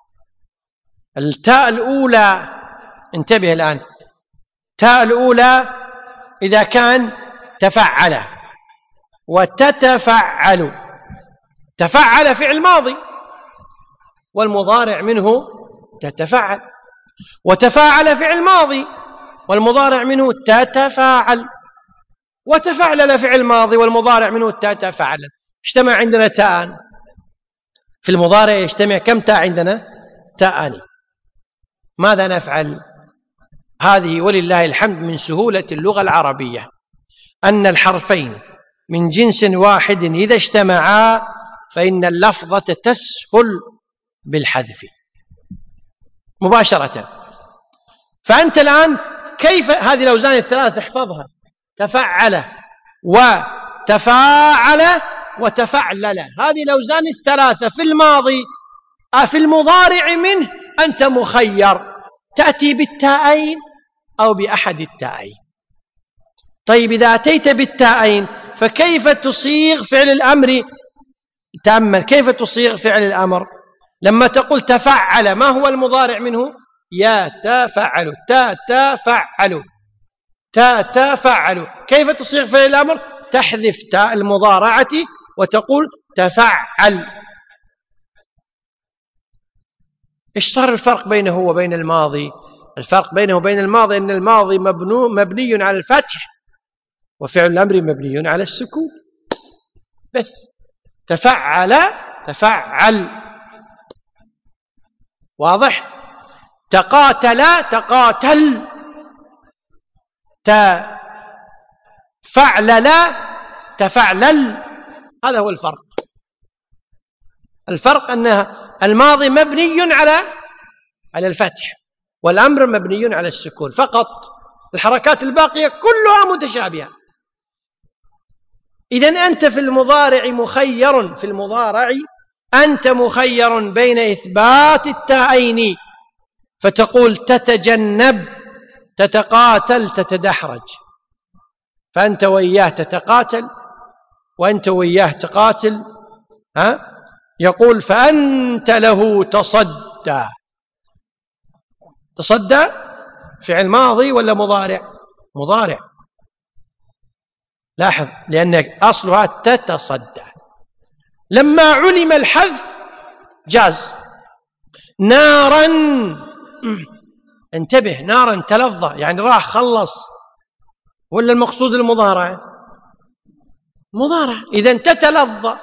S1: التاء الأولى، انتبه الآن، التاء الأولى إذا كان تفعل وتتفعل، تفعل فعل ماضي والمضارع منه تتفعل، وتفاعل فعل ماضي والمضارع منه تتفاعل، وتفعلل فعل ماضي والمضارع منه تتفعل. اجتمع عندنا تاءان في المضارع، يجتمع كم تاء عندنا؟ تاءان. ماذا نفعل؟ هذه ولله الحمد من سهولة اللغة العربية، أن الحرفين من جنس واحد إذا اجتمعا فإن اللفظة تسهل بالحذف مباشرة. فأنت الآن كيف هذه الأوزان الثلاثة احفظها: تفعل وتفاعل وتفعلل، هذه الأوزان الثلاثة في الماضي. في المضارع منه أنت مخير، تأتي بالتاءين أو بأحد التاءين. طيب إذا أتيت بالتاءين فكيف تصيغ فعل الأمر؟ تأمل كيف تصيغ فعل الأمر. لما تقول تفعل، ما هو المضارع منه؟ يتفعل، تتفعل، تتفعل. كيف تصيغ فعل الأمر؟ تحذف تاء المضارعة وتقول تفعل. إيش صار الفرق بينه وبين الماضي؟ الفرق بينه وبين الماضي أن الماضي مبنو مبني على الفتح وفعل الأمر مبني على السكون بس. تفعل تفعل، واضح؟ تقاتل تقاتل، تفعلل تفعلل. هذا هو الفرق. الفرق أن الماضي مبني على على الفتح، والأمر مبني على السكون فقط، الحركات الباقية كلها متشابهة. إذن أنت في المضارع مخير، في المضارع أنت مخير بين إثبات التاءين فتقول تتجنب، تتقاتل، تتدحرج، فأنت وإياه تتقاتل وأنت وإياه تقاتل. ها؟ يقول فأنت له تصدى. تصدى فعل ماضي ولا مضارع؟ مضارع، لاحظ، لأن أصلها تتصدى. لما علم الحذف جاز. نارا، انتبه، نارا تلظى يعني راح خلص، ولا المقصود المضارع؟ مضارع. إذن تتلظى.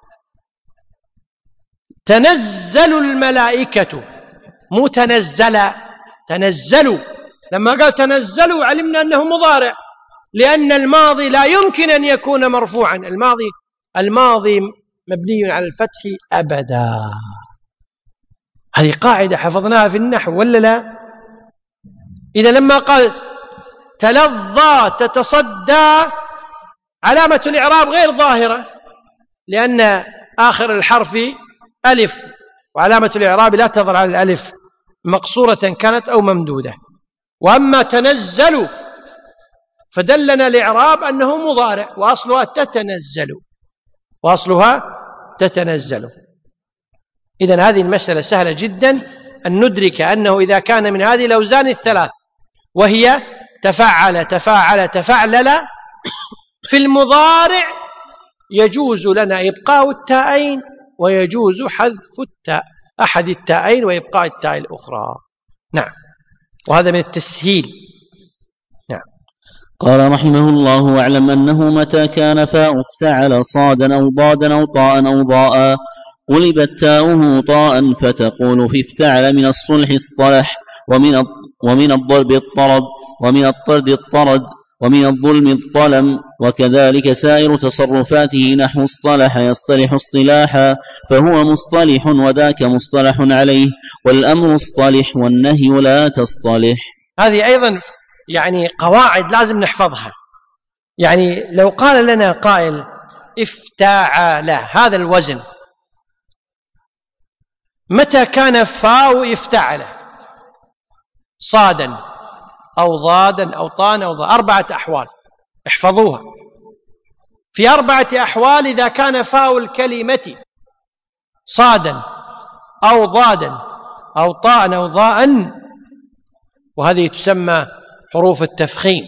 S1: تنزل الملائكة، مو تنزل، تنزلوا. لما قال تنزلوا علمنا أنه مضارع، لأن الماضي لا يمكن أن يكون مرفوعا، الماضي الماضي مبني على الفتح أبدا. هذه قاعدة حفظناها في النحو ولا لا؟ إذا لما قال تلظى تتصدى علامة الإعراب غير ظاهرة، لأن آخر الحرف ألف، وعلامة الإعراب لا تظهر على الألف مقصورة كانت أو ممدودة. وأما تنزل فدلنا الإعراب أنه مضارع، وأصلها تتنزل، وأصلها تتنزل. إذن هذه المسألة سهلة جدا أن ندرك أنه إذا كان من هذه الأوزان الثلاث وهي تفعل تفاعل تفعلل، في المضارع يجوز لنا إبقاء التاءين ويجوز حذف التاء، أحد التاءين وإبقاء التاء الأخرى. نعم، وهذا من التسهيل. نعم.
S2: قال رحمه الله: واعلم أنه متى كان فاء افتعل صادا أو ضادا أو طاء أو ضاء قلبت تاؤه طاء، فتقول في افتعل من الصلح اصطلح، ومن ومن الضرب اضطرب، ومن الطرد اضطرد، ومن الظلم اضطلم، وكذلك سائر تصرفاته نحو اصطلح يصطلح اصطلاحا، فهو مصطلح وذاك مصطلح عليه، والأمر اصطلح والنهي لا تصطلح.
S1: هذه أيضا يعني قواعد لازم نحفظها. يعني لو قال لنا قائل افتعل هذا الوزن، متى كان فاء افتعل صادا أو ضادا أو طانا أو ضاء؟ أربعة أحوال احفظوها. في أربعة أحوال إذا كان فاء الكلمة صادا أو ضادا أو طاء أو ضاء، وهذه تسمى حروف التفخيم،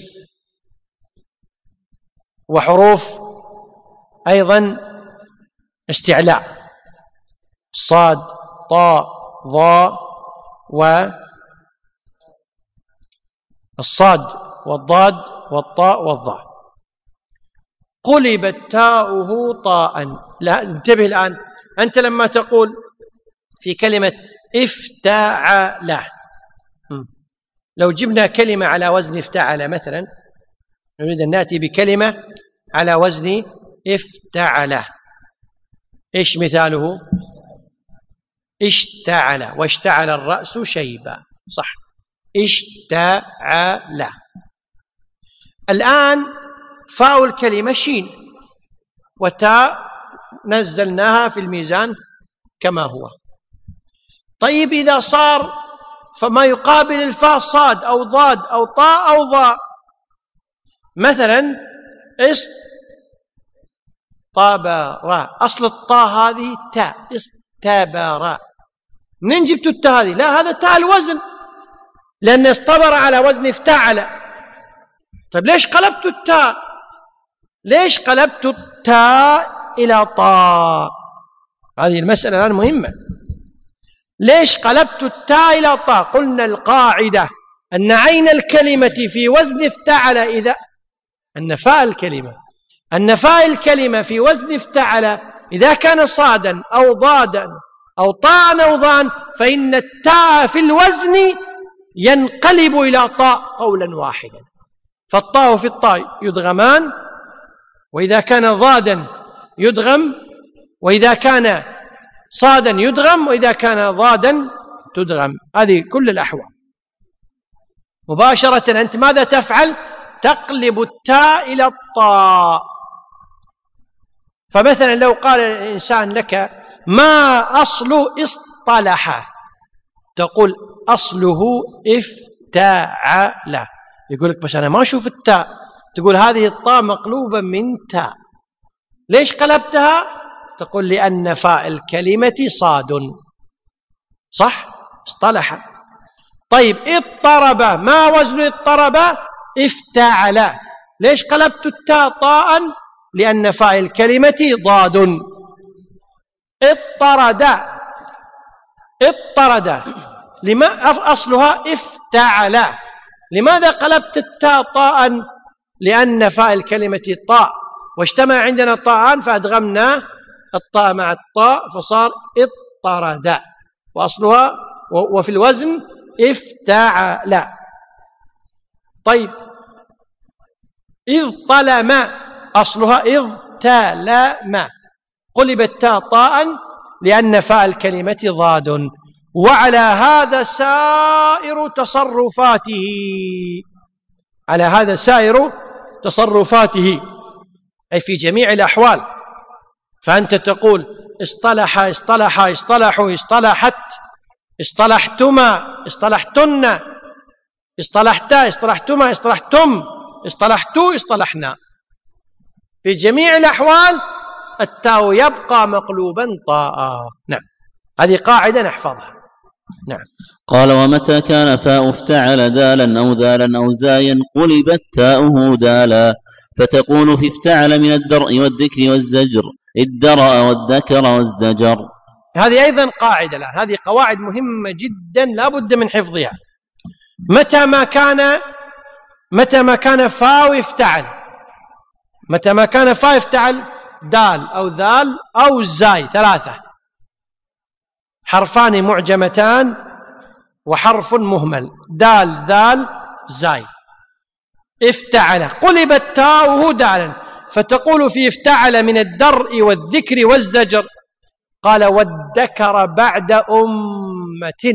S1: وحروف أيضا استعلاء، صاد طاء ضاء، والصاد والضاد والطاء والضاء. قلبت تاؤه طاء. لا، انتبه الآن، أنت لما تقول في كلمة افتعل، لو جبنا كلمة على وزن افتعل مثلا، نريد أن نأتي بكلمة على وزن افتعل، إيش مثاله؟ اشتعل، واشتعل الرأس شيبا، صح، اشتعل. الآن فاء الكلمة شين، وتاء نزلناها في الميزان كما هو. طيب إذا صار فما يقابل الفاء صاد أو ضاد أو طاء أو ضاء، مثلا اصطبر، أصل الطاء هذه تاء، استبر، منين جبت التاء هذه؟ لا، هذا تاء الوزن، لأن اصطبر على وزن افتعل. طيب ليش قلبت التاء؟ ليش قلبت التاء إلى طاء؟ هذه المسألة الآن مهمة. ليش قلبت التاء إلى طاء؟ قلنا القاعدة أن عين الكلمة في وزن افتعل، إذا أن فاء الكلمة أن فاء الكلمة في وزن افتعل إذا كان صادا أو ضادا أو طاء أو ضان، فإن التاء في الوزن ينقلب إلى طاء قولا واحدا. فالطاء في الطاء يدغمان، وإذا كان ضادا يدغم، وإذا كان صادا يدغم، وإذا كان ضادا تدغم. هذه كل الأحوال. مباشرة أنت ماذا تفعل؟ تقلب التاء إلى الطاء. فمثلا لو قال الإنسان لك ما أصل اصطلح، تقول أصله افتعل. يقول لك بس أنا ما أشوف التاء، تقول هذه الطاء مقلوبة من تاء. ليش قلبتها؟ تقول لأن فاء الكلمة صاد. صح؟ اصطلح. طيب اضطرب، ما وزن اضطرب؟ افتعل. ليش قلبت التاء طاء؟ لأن فاء الكلمة ضاد. اضطرد، اضطرد لما أصلها افتعل. لماذا قلبت التاء طاء؟ لأن فاء الكلمة طاء، واجتمع عندنا طاءان فأدغمنا الطاء مع الطاء فصار اضطرد، وأصلها وفي الوزن افتعل. طيب إذ طلم، أصلها إذ تلم، قلب التاء طاء لأن فاء الكلمة ضاد. وعلى هذا سائر تصرفاته، على هذا سائر تصرفاته، أي في جميع الأحوال. فأنت تقول اصطلح، اصطلح، اصطلحوا، اصطلحت، اصطلحتما، اصطلحتن، اصطلحتا، اصطلحتما، اصطلحتم، اصطلحتوا، اصطلحنا. في جميع الأحوال التاء يبقى مقلوبا طاء. نعم، هذه قاعدة نحفظها. نعم.
S2: قال ومتى كان فاء افتعل دالا أو ذالا أو زايا قلبت تاؤه دالا، فتقول في افتعل من الدرء والذكر والزجر ادرأ والذكر وازدجر.
S1: هذه أيضا قاعدة الآن، هذه قواعد مهمة جدا لا بد من حفظها. متى ما كان متى ما كان فاء افتعل، متى ما كان فاء افتعل دال أو ذال أو زاي، ثلاثة حرفان معجمتان وحرف مهمل، دال ذال زاي. افتعل قلبت تاؤه دالا، فتقول في افتعل من الدرء والذكر والزجر. قال والذكر بعد أمة،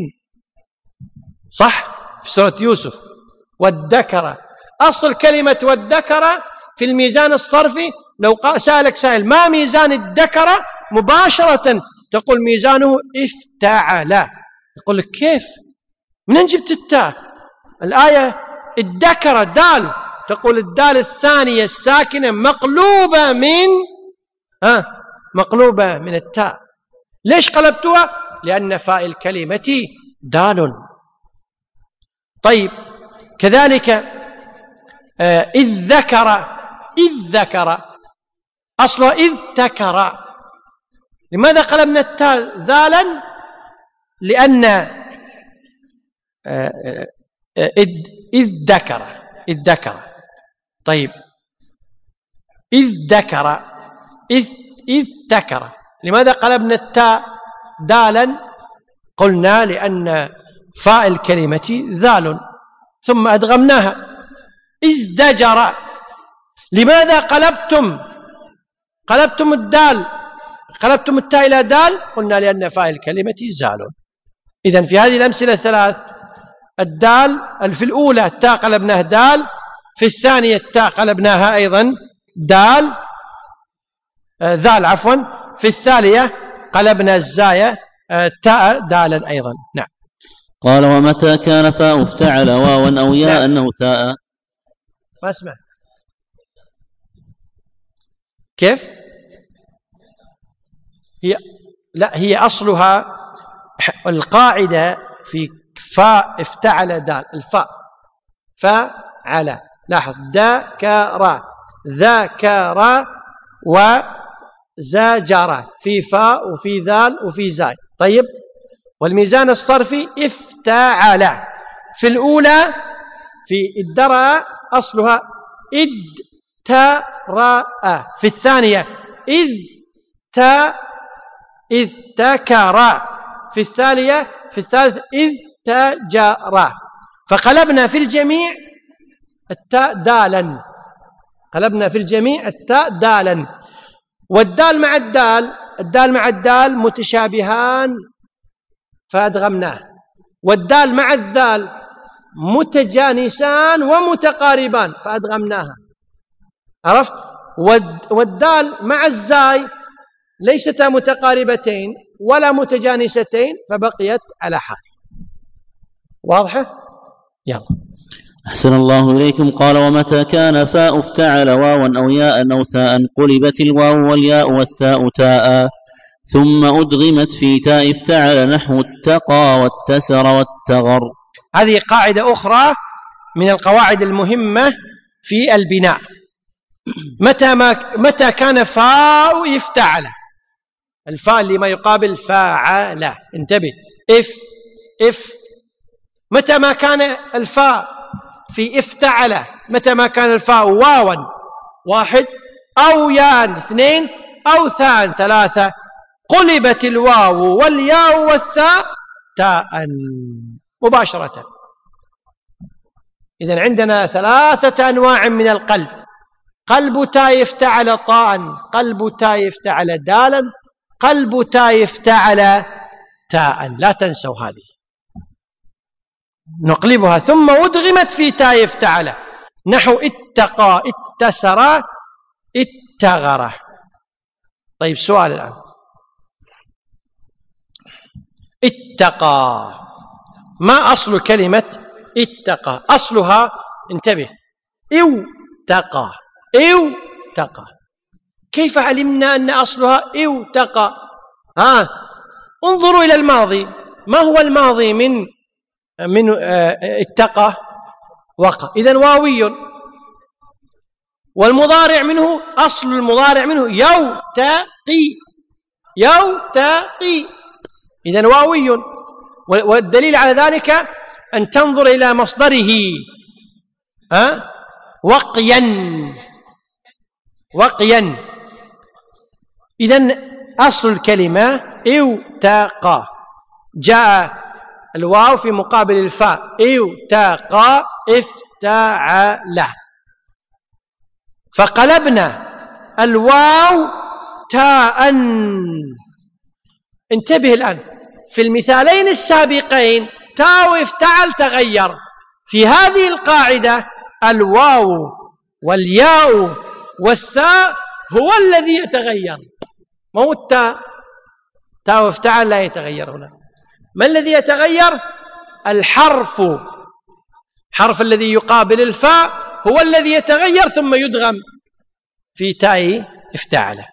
S1: صح؟ في سورة يوسف والذكر. أصل كلمة والذكر في الميزان الصرفي لو سألك سائل ما ميزان الذكر، مباشرة تقول ميزانه افتعل. يقول لك كيف؟ منين جبت التاء؟ الآية الذكر دال، تقول الدال الثانية الساكنة مقلوبة من ها مقلوبة من التاء. ليش قلبتها؟ لأن فاء الكلمة دال. طيب كذلك آه إذ ذكر، إذ ذكر أصله إذ تكر. لماذا قلبنا التاء ذالا؟ لأن آه آه إذ ذكر، إذ ذكر. طيب إذ ذكر، إذ إذ تكر. لماذا قلبنا التاء دالا؟ قلنا لأن فاء الكلمة ذال، ثم أدغمناها. ازدجر. لماذا قلبتم قلبتم الدال قلبتم التاء إلى دال؟ قلنا لأن فاء الكلمة زال. إذن في هذه الأمثلة الثلاث الدال في الأولى التاء قلبناها دال، في الثانية التاء قلبناها أيضا دال آه ذال عفوا، في الثالثة قلبنا الزاية آه تاء دالا أيضا. نعم.
S2: قال ومتى كان فاء افتعل واوا أو ياء أنه ثاء.
S1: ما اسمع كيف هي؟ لا، هي أصلها القاعدة في فاء افتعل دال، الفاء فعل. لاحظ ذكر، ذكر وزجر، في فاء وفي ذال وفي زاي. طيب والميزان الصرفي افتعل. في الأولى في الدرأ أصلها ادترأ، في الثانية إذ ت إذ تكر، في الثانية في الثالث إذ تجر. فقلبنا في الجميع التاء دالا، قلبنا في الجميع التاء دالا. والدال مع الدال، الدال مع الدال متشابهان فأدغمناه، والدال مع الدال متجانسان ومتقاربان فأدغمناها، عرفت؟ والدال مع الزاي ليستا متقاربتين ولا متجانستين فبقيت على حال. واضحة؟ يلا.
S2: أحسن الله إليكم. قال: ومتى كان فاء افتعل واوا أو ياء أو ثاء قلبت الواو والياء والثاء تاء ثم أدغمت في تاء افتعل نحو التقى والتسر والتغر.
S1: هذه قاعدة أخرى من القواعد المهمة في البناء. متى ما متى كان فاء افتعل، الفاء اللي ما يقابل فاعل، انتبه، اف اف متى ما كان الفاء في افتعل، متى ما كان الفاء واوا واحد أو ياء اثنين أو ثاء ثلاثة قلبت الواو والياء والثاء تاء مباشرة. إذن عندنا ثلاثة أنواع من القلب: قلب تاء افتعل طاء، قلب تاء افتعل دالا، قلب تاء افتعل تاء. لا تنسوا هذه، نقلبها ثم أدغمت في تاء افتعل نحو اتقى اتسر اتغر. طيب سؤال الآن، اتقى ما أصل كلمة اتقى؟ أصلها انتبه اوتقى اوتقى. كيف علمنا أن أصلها اوتقى؟ ها انظروا إلى الماضي، ما هو الماضي من من اتقى؟ وقى، إذن واوي. والمضارع منه، أصل المضارع منه يوتقي يوتقي، إذن واوي. والدليل على ذلك أن تنظر إلى مصدره ها وقيا وقيا. إذن أصل الكلمة اوتقى، جاء الواو في مقابل الفاء اوتقى افتعل، فقلبنا الواو تاء. انتبه الآن، في المثالين السابقين تاء افتعل تغير، في هذه القاعدة الواو والياء والثاء هو الذي يتغير، ما هو التاء. تاء افتعل لا يتغير هنا. ما الذي يتغير؟ الحرف، حرف الذي يقابل الفاء هو الذي يتغير ثم يدغم في تاء افتعل.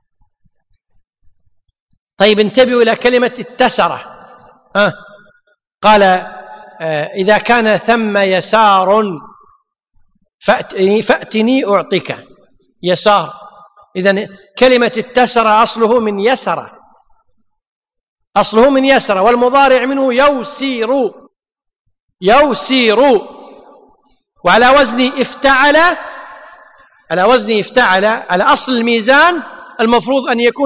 S1: طيب انتبهوا إلى كلمة اتسرة. أه. قال آه إذا كان ثم يسار فأتني, فأتني أعطيك يسار. إذن كلمة اتسرة أصله من يسر، أصله من يسر، والمضارع منه يوسير يوسير. وعلى وزن افتعل، على وزن افتعل على أصل الميزان المفروض أن يكون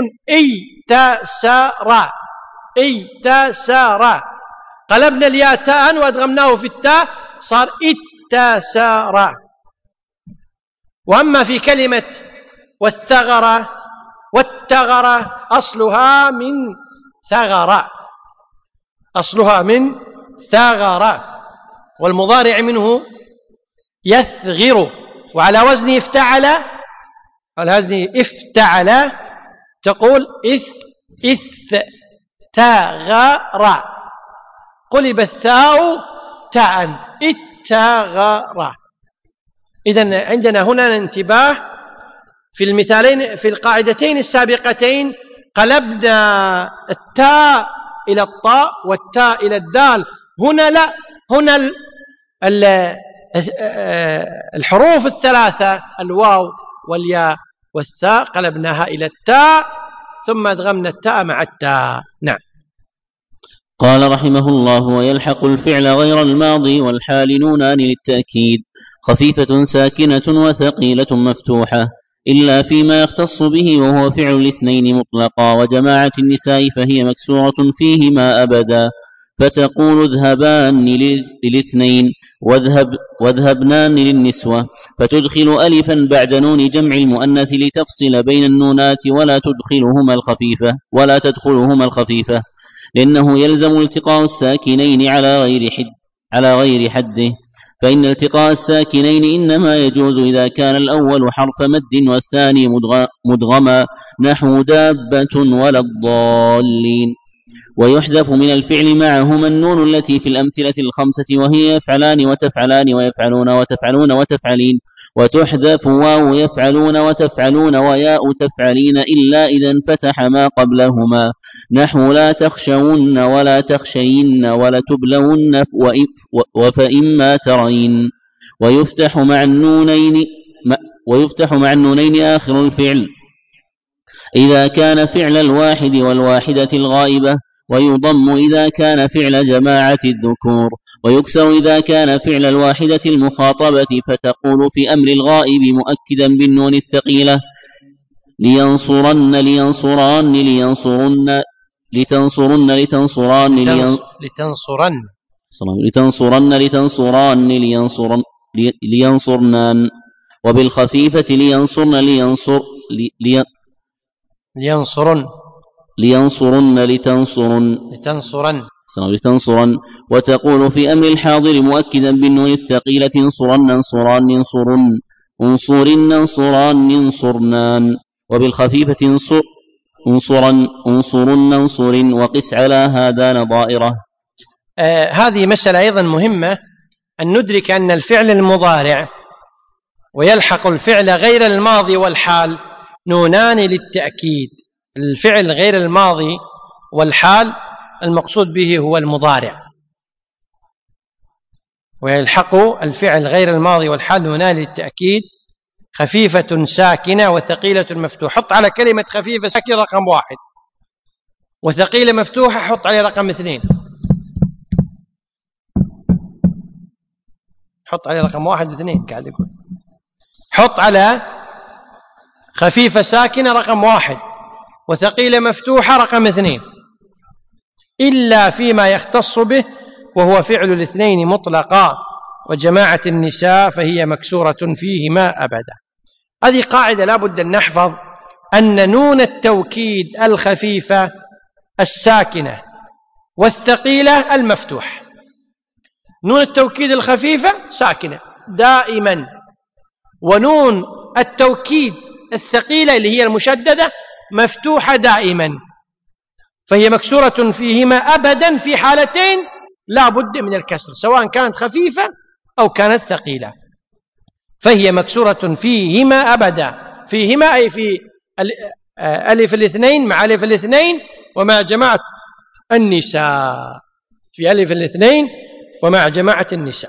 S1: ايتسر ايتسر. قلبنا الياء تاء وأدغمناه في التاء صار اتسر. وأما في كلمة والثغر والتغر أصلها من ثغر، أصلها من ثغر، والمضارع منه يثغر. وعلى وزن افتعل، على وزن افتعل تقول إث إث تغر، قلب الثاء تاء اتغر. إذن عندنا هنا انتباه في المثالين في القاعدتين السابقتين قلبنا التاء إلى الطاء والتاء إلى الدال. هنا لا، هنا ال ال الحروف الثلاثة الواو والياء والثاء قلبناها إلى التاء ثم أدغمنا التاء مع التاء. نعم.
S2: قال رحمه الله: ويلحق الفعل غير الماضي والحال نونان للتأكيد، خفيفة ساكنة وثقيلة مفتوحة، إلا فيما يختص به وهو فعل الاثنين مطلقا، وجماعة النساء فهي مكسورة فيهما أبدا، فتقول اذهبان للاثنين واذهب واذهبنان للنسوة، فتدخل ألفا بعد نون جمع المؤنث لتفصل بين النونات ولا تدخلهما الخفيفة ولا تدخلهما الخفيفة. لأنه يلزم التقاء الساكنين على غير حد على غير حده، فإن التقاء الساكنين إنما يجوز إذا كان الأول حرف مد والثاني مدغما، نحو دابة ولا الضالين. ويحذف من الفعل معهما النون التي في الأمثلة الخمسة، وهي يفعلان وتفعلان ويفعلون وتفعلون وتفعلين، وتحذف واو يفعلون وتفعلون وياء تفعلين إلا إذا انفتح ما قبلهما، نحو لا تخشون ولا تخشين ولتبلون وفإما ترين. ويفتح مع النونين ويفتح مع النونين آخر الفعل إذا كان فعل الواحد والواحدة الغائبة، ويضم إذا كان فعل جماعة الذكور، ويكسر إذا كان فعل الواحدة المخاطبة، فتقول في أمر الغائب مؤكدا بالنون الثقيلة لينصرن لينصران لينصرن لتنصرن لتنصران
S1: لتنصرن
S2: لتنصرن لتنصران لينصرن لينصرنان. وبالخفيفة لينصرن لينصر لي
S1: لينصرن
S2: لينصرن لتنصرن
S1: لتنصرن
S2: لتنصرن. وتقول في أمر الحاضر مؤكدا بالنون الثقيلة انصرن انصران انصرن انصرن انصران انصرنان. وبالخفيفة انصر انصرن انصرن انصر. وقس على هذا نظائره.
S1: آه هذه مسألة أيضا مهمة، أن ندرك أن الفعل المضارع ويلحق الفعل غير الماضي والحال نونان للتأكيد. الفعل غير الماضي والحال المقصود به هو المضارع، ويلحق الفعل غير الماضي والحال نونان للتأكيد، خفيفة ساكنة وثقيلة مفتوحة. حط على كلمة خفيفة ساكنة رقم واحد، وثقيلة مفتوحة حط عليه رقم اثنين. حط عليه رقم واحد واثنين قاعد يقول. حط على خفيفة ساكنة رقم واحد، وثقيلة مفتوحة رقم اثنين، إلا فيما يختص به وهو فعل الاثنين مطلقا وجماعة النساء فهي مكسورة فيهما أبدا. هذه قاعدة لا بد أن نحفظ، أن نون التوكيد الخفيفة الساكنة والثقيلة المفتوح. نون التوكيد الخفيفة ساكنة دائما، ونون التوكيد الثقيلة اللي هي المشددة مفتوحة دائما، فهي مكسورة فيهما أبدا في حالتين لا بد من الكسر، سواء كانت خفيفة أو كانت ثقيلة، فهي مكسورة فيهما أبدا. فيهما أي في ألف الاثنين مع ألف الاثنين ومع جماعة النساء، في ألف الاثنين ومع جماعة النساء.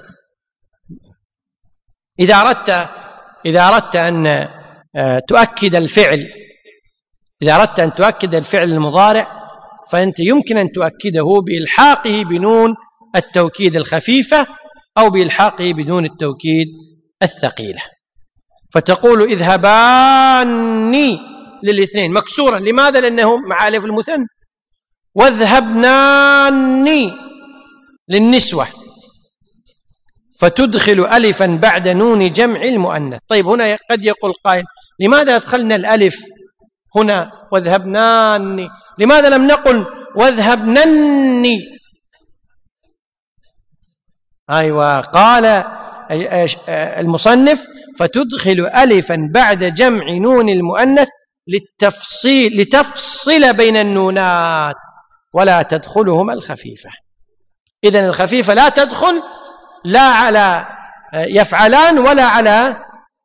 S1: إذا أردت إذا أردت أن تؤكد الفعل إذا أردت أن تؤكد الفعل المضارع فأنت يمكن أن تؤكده بإلحاقه بنون التوكيد الخفيفة أو بإلحاقه بنون التوكيد الثقيلة، فتقول اذهباني للاثنين مكسورا. لماذا؟ لأنه مع ألف المثنى. واذهبناني للنسوة، فتدخل ألفا بعد نون جمع المؤنث. طيب هنا قد يقول قائل لماذا أدخلنا الألف هنا واذهبناني؟ لماذا لم نقل واذهبنني؟ أيوة، قال المصنف فتدخل ألفا بعد جمع نون المؤنث للتفصيل لتفصل بين النونات ولا تدخلهما الخفيفة. إذن الخفيفة لا تدخل لا على يفعلان ولا على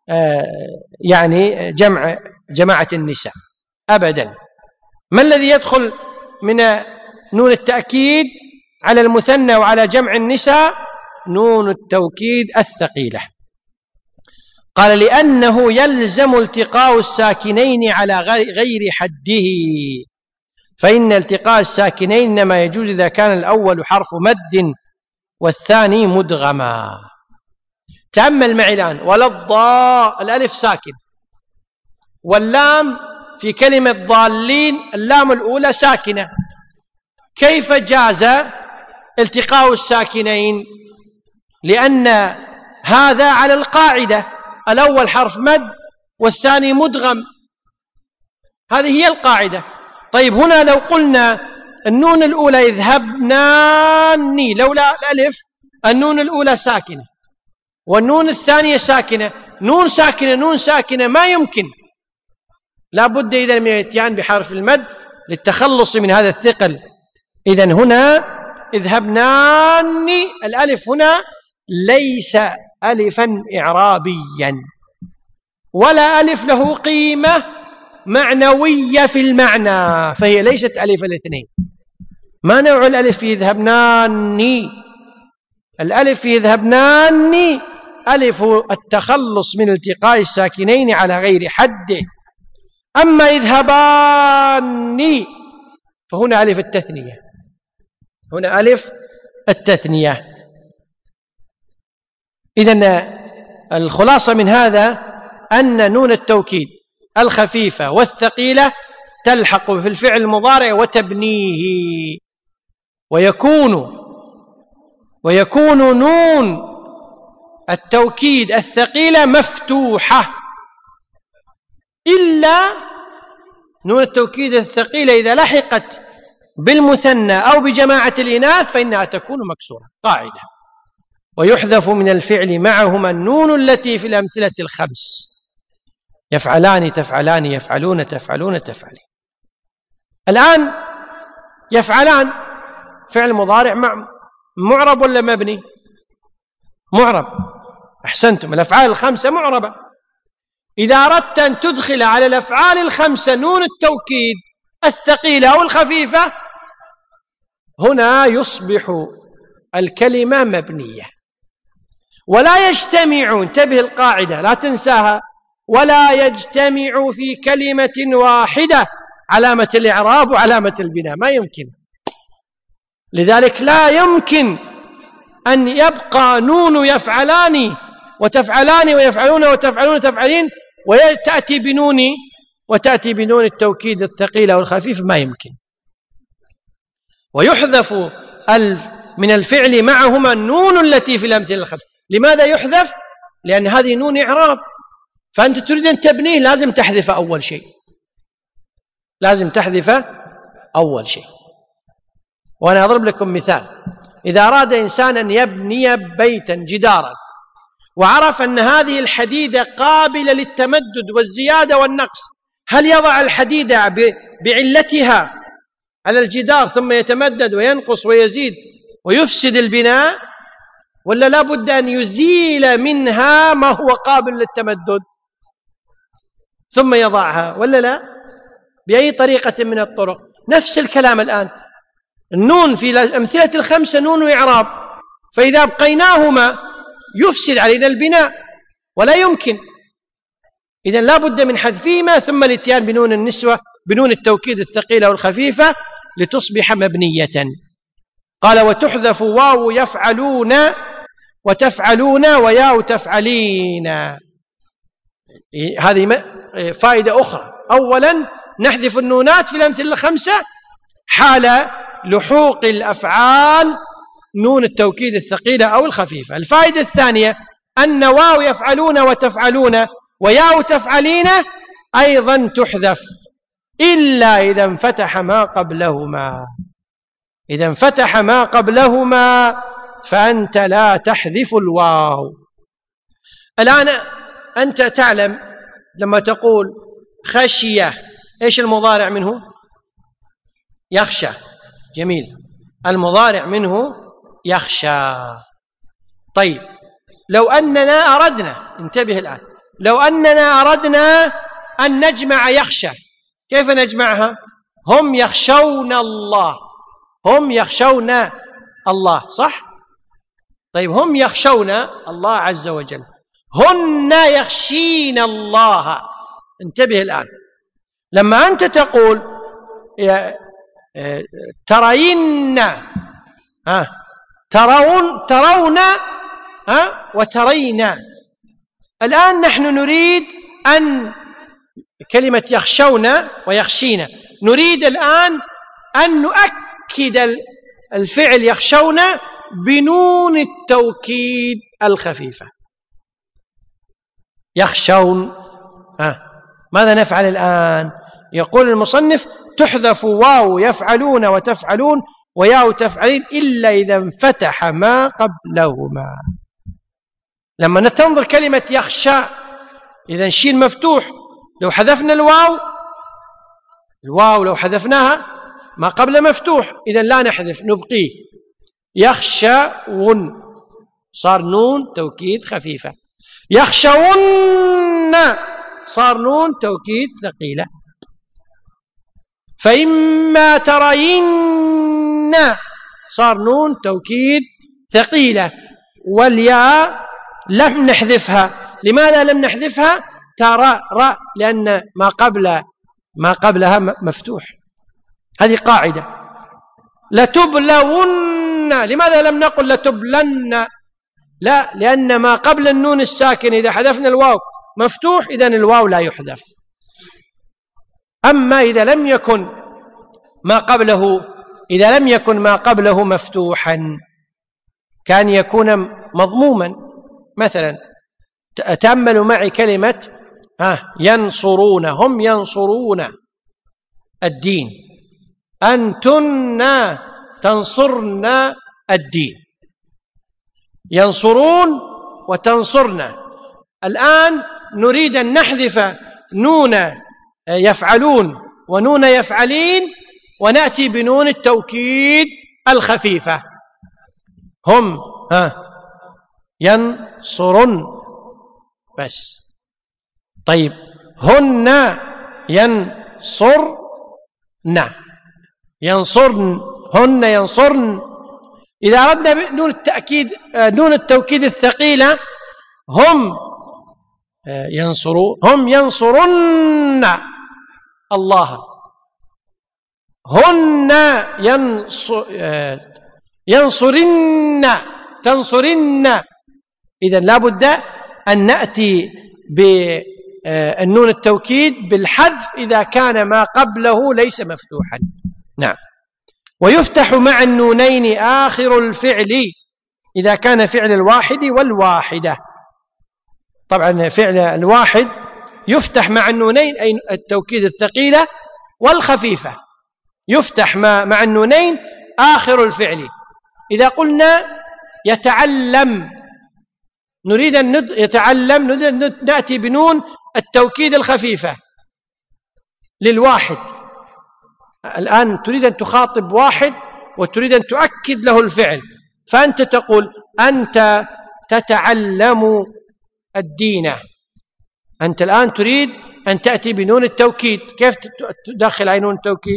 S1: يعني جمع جماعة النساء أبدا. ما الذي يدخل من نون التأكيد على المثنى وعلى جمع النساء؟ نون التوكيد الثقيلة. قال لأنه يلزم التقاء الساكنين على غير حده، فإن التقاء الساكنين إنما يجوز إذا كان الأول حرف مد والثاني مدغما. تأمل معي الآن، ولا الضاء الألف ساكن، واللام في كلمة ضالين اللام الأولى ساكنة، كيف جاز التقاء الساكنين؟ لأن هذا على القاعدة، الأول حرف مد والثاني مدغم، هذه هي القاعدة. طيب هنا لو قلنا النون الأولى يذهبناني، لولا الألف النون الأولى ساكنة والنون الثانية ساكنة، نون ساكنة نون ساكنة ما يمكن، لا بد إذن من الاتيان بحرف المد للتخلص من هذا الثقل. إذن هنا اذهبناني الألف هنا ليس ألفا إعرابيا ولا ألف له قيمة معنوية في المعنى، فهي ليست ألف الاثنين. ما نوع الألف في يذهبناني؟ الألف في يذهبناني ألف التخلص من التقاء الساكنين على غير حده. أما يذهباني فهنا ألف التثنية، هنا ألف التثنية. إذن الخلاصة من هذا أن نون التوكيد الخفيفة والثقيلة تلحق في الفعل المضارع وتبنيه، ويكون ويكون نون التوكيد الثقيلة مفتوحة، إلا نون التوكيد الثقيلة إذا لحقت بالمثنى أو بجماعة الإناث فإنها تكون مكسورة. قاعدة: ويحذف من الفعل معهما النون التي في الأمثلة الخمس: يفعلان تفعلان يفعلون تفعلون تفعلين. الآن يفعلان فعل مضارع مع معرب ولا مبني؟ معرب. أحسنتم، الأفعال الخمسة معربة. إذا أردت أن تدخل على الأفعال الخمسة نون التوكيد الثقيلة أو الخفيفة هنا يصبح الكلمة مبنية، ولا يجتمع، انتبه القاعدة لا تنساها، ولا يجتمع في كلمة واحدة علامة الإعراب وعلامة البناء، ما يمكن. لذلك لا يمكن أن يبقى نون يفعلان وتفعلان ويفعلون وتفعلون وتفعلين وتأتي بنون وتأتي بنون التوكيد الثقيلة والخفيف، ما يمكن. ويحذف من الفعل معهما النون التي في الأمثلة الخمسة. لماذا يحذف؟ لأن هذه نون إعراب، فأنت تريد أن تبنيه لازم تحذف أول شيء، لازم تحذف أول شيء. وأنا أضرب لكم مثال: إذا أراد إنسان أن يبني بيتا جدارا وعرف أن هذه الحديدة قابلة للتمدد والزيادة والنقص، هل يضع الحديدة بعلتها على الجدار ثم يتمدد وينقص ويزيد ويفسد البناء، ولا لا بد أن يزيل منها ما هو قابل للتمدد ثم يضعها، ولا لا؟ بأي طريقة من الطرق. نفس الكلام الآن، النون في الأمثلة الخمسة نون إعراب، فإذا أبقيناهما يفسد علينا البناء ولا يمكن. إذن لا بد من حذفهما ثم الاتيان بنون النسوة بنون التوكيد الثقيلة والخفيفة لتصبح مبنية. قال: وتحذف واو يفعلون وتفعلون وياو تفعلين. هذه فائدة أخرى. أولا نحذف النونات في الأمثلة الخمسة حال لحوق الأفعال نون التوكيد الثقيلة أو الخفيفة. الفائدة الثانية أن واو يفعلون وتفعلون وياو تفعلين أيضا تحذف إلا إذا انفتح ما قبلهما. إذا انفتح ما قبلهما فأنت لا تحذف الواو. الآن أنت تعلم لما تقول خشية إيش المضارع منه؟ يخشى. جميل، المضارع منه يخشى. طيب، لو أننا أردنا، انتبه الآن، لو أننا أردنا أن نجمع يخشى، كيف نجمعها؟ هم يخشون الله، هم يخشون الله، صح؟ طيب، هم يخشون الله عز وجل، هن يخشين الله. انتبه الآن، لما أنت تقول ترين ها ترون ترون ها وترين، الآن نحن نريد أن كلمة يخشون ويخشين نريد الآن أن نؤكد الفعل يخشون بنون التوكيد الخفيفة. يخشون. ها ماذا نفعل الآن؟ يقول المصنف: تحذف واو يفعلون وتفعلون وياء تفعلين إلا إذا انفتح ما قبلهما. لما تنظر كلمة يخشى، إذا شين مفتوح، لو حذفنا الواو الواو لو حذفناها ما قبل مفتوح، إذا لا نحذف نبقيه. يخشون صار نون توكيد خفيفة. يخشون صار نون توكيد ثقيلة. فإما ترين صار نون توكيد ثقيلة، والياء لم نحذفها. لماذا لم نحذفها؟ ترى را، لأن ما قبل ما قبلها مفتوح. هذه قاعدة. لتبلون، لماذا لم نقل لتبلن؟ لا، لأن ما قبل النون الساكن إذا حذفنا الواو مفتوح، إذن الواو لا يحذف. أما إذا لم يكن ما قبله إذا لم يكن ما قبله مفتوحا كان يكون مضموما. مثلا تأملوا معي كلمة ها ينصرون، هم ينصرون الدين، أنتن تنصرن الدين. ينصرون وتنصرن. الآن نريد أن نحذف نون يفعلون ونون يفعلين ونأتي بنون التوكيد الخفيفة. هم ها ينصرن بس. طيب هن ينصرن ينصرن هن ينصرن. إذا أردنا نون التأكيد نون التوكيد الثقيلة هم ينصرون هم ينصرن الله، هن ينصر ينصرن تنصرن. إذا لا بد أن نأتي بالنون التوكيد بالحذف إذا كان ما قبله ليس مفتوحا. نعم. ويفتح مع النونين آخر الفعل إذا كان فعل الواحد والواحدة. طبعا فعل الواحد يفتح مع النونين، أي التوكيد الثقيلة والخفيفة، يفتح مع النونين آخر الفعل. إذا قلنا يتعلم نريد أن يتعلم نريد أن نأتي بنون التوكيد الخفيفة للواحد. الآن تريد أن تخاطب واحد وتريد أن تؤكد له الفعل، فأنت تقول أنت تتعلم الدين. أنت الآن تريد أن تأتي بنون التوكيد. كيف تدخل على نون التوكيد؟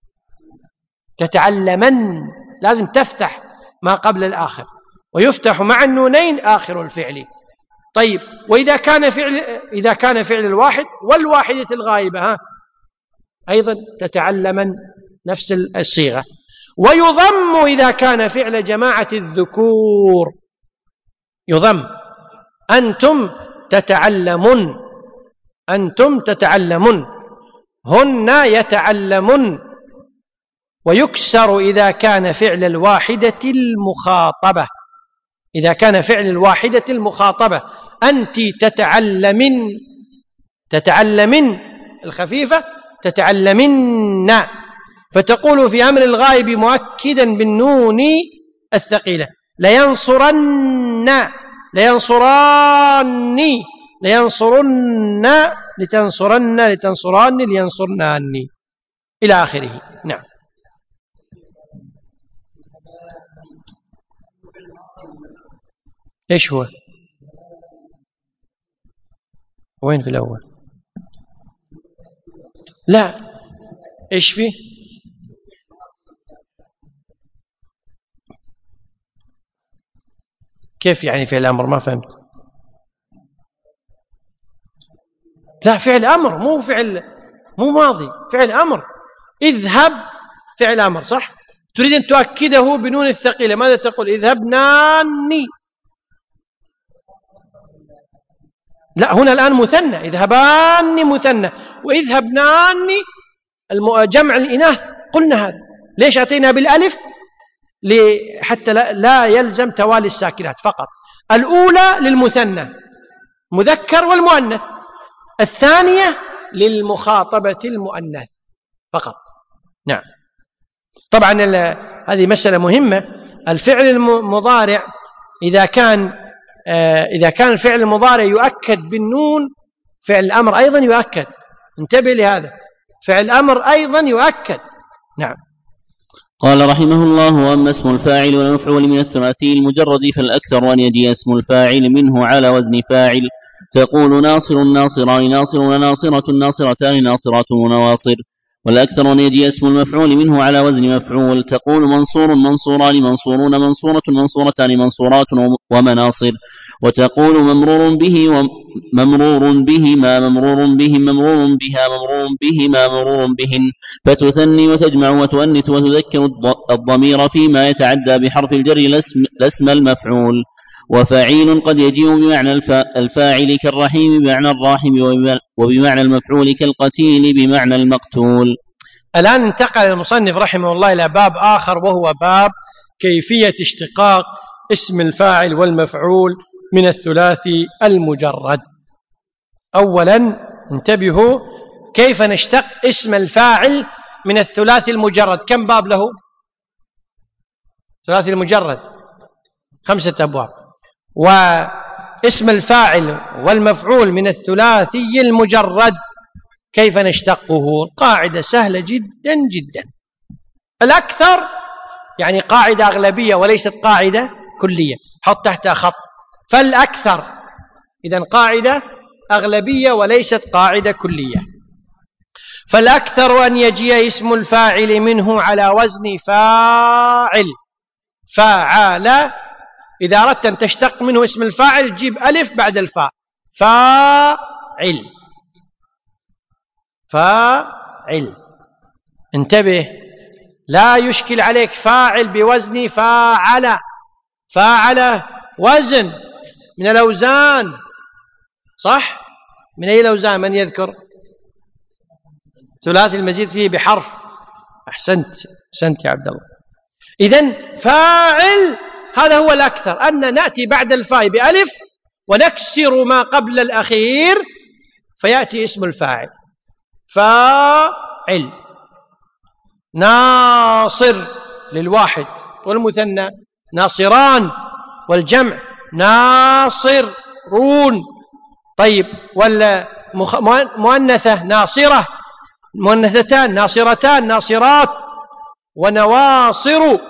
S1: تتعلمن، لازم تفتح ما قبل الآخر، ويفتح مع النونين آخر الفعل. طيب وإذا كان فعل إذا كان فعل الواحد والواحدة الغائبة ها أيضا تتعلمن، نفس الصيغة. ويضم إذا كان فعل جماعة الذكور، يضم. أنتم تتعلمون أنتم تتعلمون هن يتعلمون. ويكسر إذا كان فعل الواحدة المخاطبة إذا كان فعل الواحدة المخاطبة. أنت تتعلمن تتعلمن الخفيفة تتعلمن، فتقول في أمر الغائب مؤكدا بالنون الثقيلة لينصرن لينصراني لينصرن لتنصرن لتنصراني لينصرناني إلى آخره. نعم. إيش هو؟ وين في الأول؟ لا، إيش فيه؟ كيف يعني فعل أمر؟ ما فهمت. لا، فعل أمر، مو فعل مو ماضي، فعل أمر. اذهب فعل أمر، صح؟ تريد أن تؤكده بنون الثقيلة، ماذا تقول؟ اذهبناني. لا، هنا الآن مثنى، اذهباني مثنى، واذهبناني جمع الإناث. قلنا هذا ليش أتينا بالألف؟ حتى لا يلزم توالي الساكنات فقط. الأولى للمثنى مذكر والمؤنث، الثانية للمخاطبة المؤنث فقط. نعم. طبعا هذه مسألة مهمة. الفعل المضارع إذا كان آه إذا كان الفعل المضارع يؤكد بالنون، فعل الأمر أيضا يؤكد. انتبه لهذا، فعل الأمر أيضا يؤكد. نعم.
S2: قال رحمه الله: وأما اسم الفاعل والمفعول من الثلاثي المجرد فالأكثر أن يجيء اسم الفاعل منه على وزن فاعل، تقول ناصر ناصران ناصرون ناصرة ناصرتان ناصرات ونواصر. والأكثر أن يجيء اسم المفعول منه على وزن مفعول، تقول منصور منصوران منصورون منصورة منصورتان منصورات ومناصر. وتقول ممرور به وممرور بهما ممرور بهم ممرور بها ممرور بهما مرور بهن، فتثني وتجمع وتؤنث وتذكر الضمير فيما يتعدى بحرف الجر الاسم المفعول. وفاعيل قد يجيء بمعنى الفاعل كالرحيم بمعنى الراحم، وبمعنى المفعول كالقتيل بمعنى المقتول.
S1: الآن انتقل المصنف رحمه الله إلى باب آخر، وهو باب كيفية اشتقاق اسم الفاعل والمفعول من الثلاثي المجرد. أولا انتبهوا، كيف نشتق اسم الفاعل من الثلاثي المجرد؟ كم باب له؟ ثلاثي المجرد خمسة أبواب. واسم الفاعل والمفعول من الثلاثي المجرد كيف نشتقه؟ قاعدة سهلة جدا جدا. الأكثر يعني قاعدة أغلبية وليست قاعدة كلية، حط تحتها خط. فالأكثر إذن قاعدة أغلبية وليست قاعدة كلية. فالأكثر أن يجيء اسم الفاعل منه على وزن فاعل. فاعل، إذا أردت أن تشتق منه اسم الفاعل جيب ألف بعد الفاء، فاعل فاعل. انتبه، لا يشكل عليك فاعل بوزن فاعل. فاعل وزن من الأوزان، صح؟ من أي الأوزان؟ من يذكر؟ ثلاثي المزيد فيه بحرف. أحسنت أحسنت يا عبد الله. إذن فاعل هذا هو الأكثر، أن نأتي بعد الفاء بألف ونكسر ما قبل الأخير فيأتي اسم الفاعل. فاعل. ناصر للواحد، والمثنى ناصران، والجمع ناصرون. طيب، والمؤنثة ناصرة، مؤنثتان ناصرتان ناصرات ونواصر.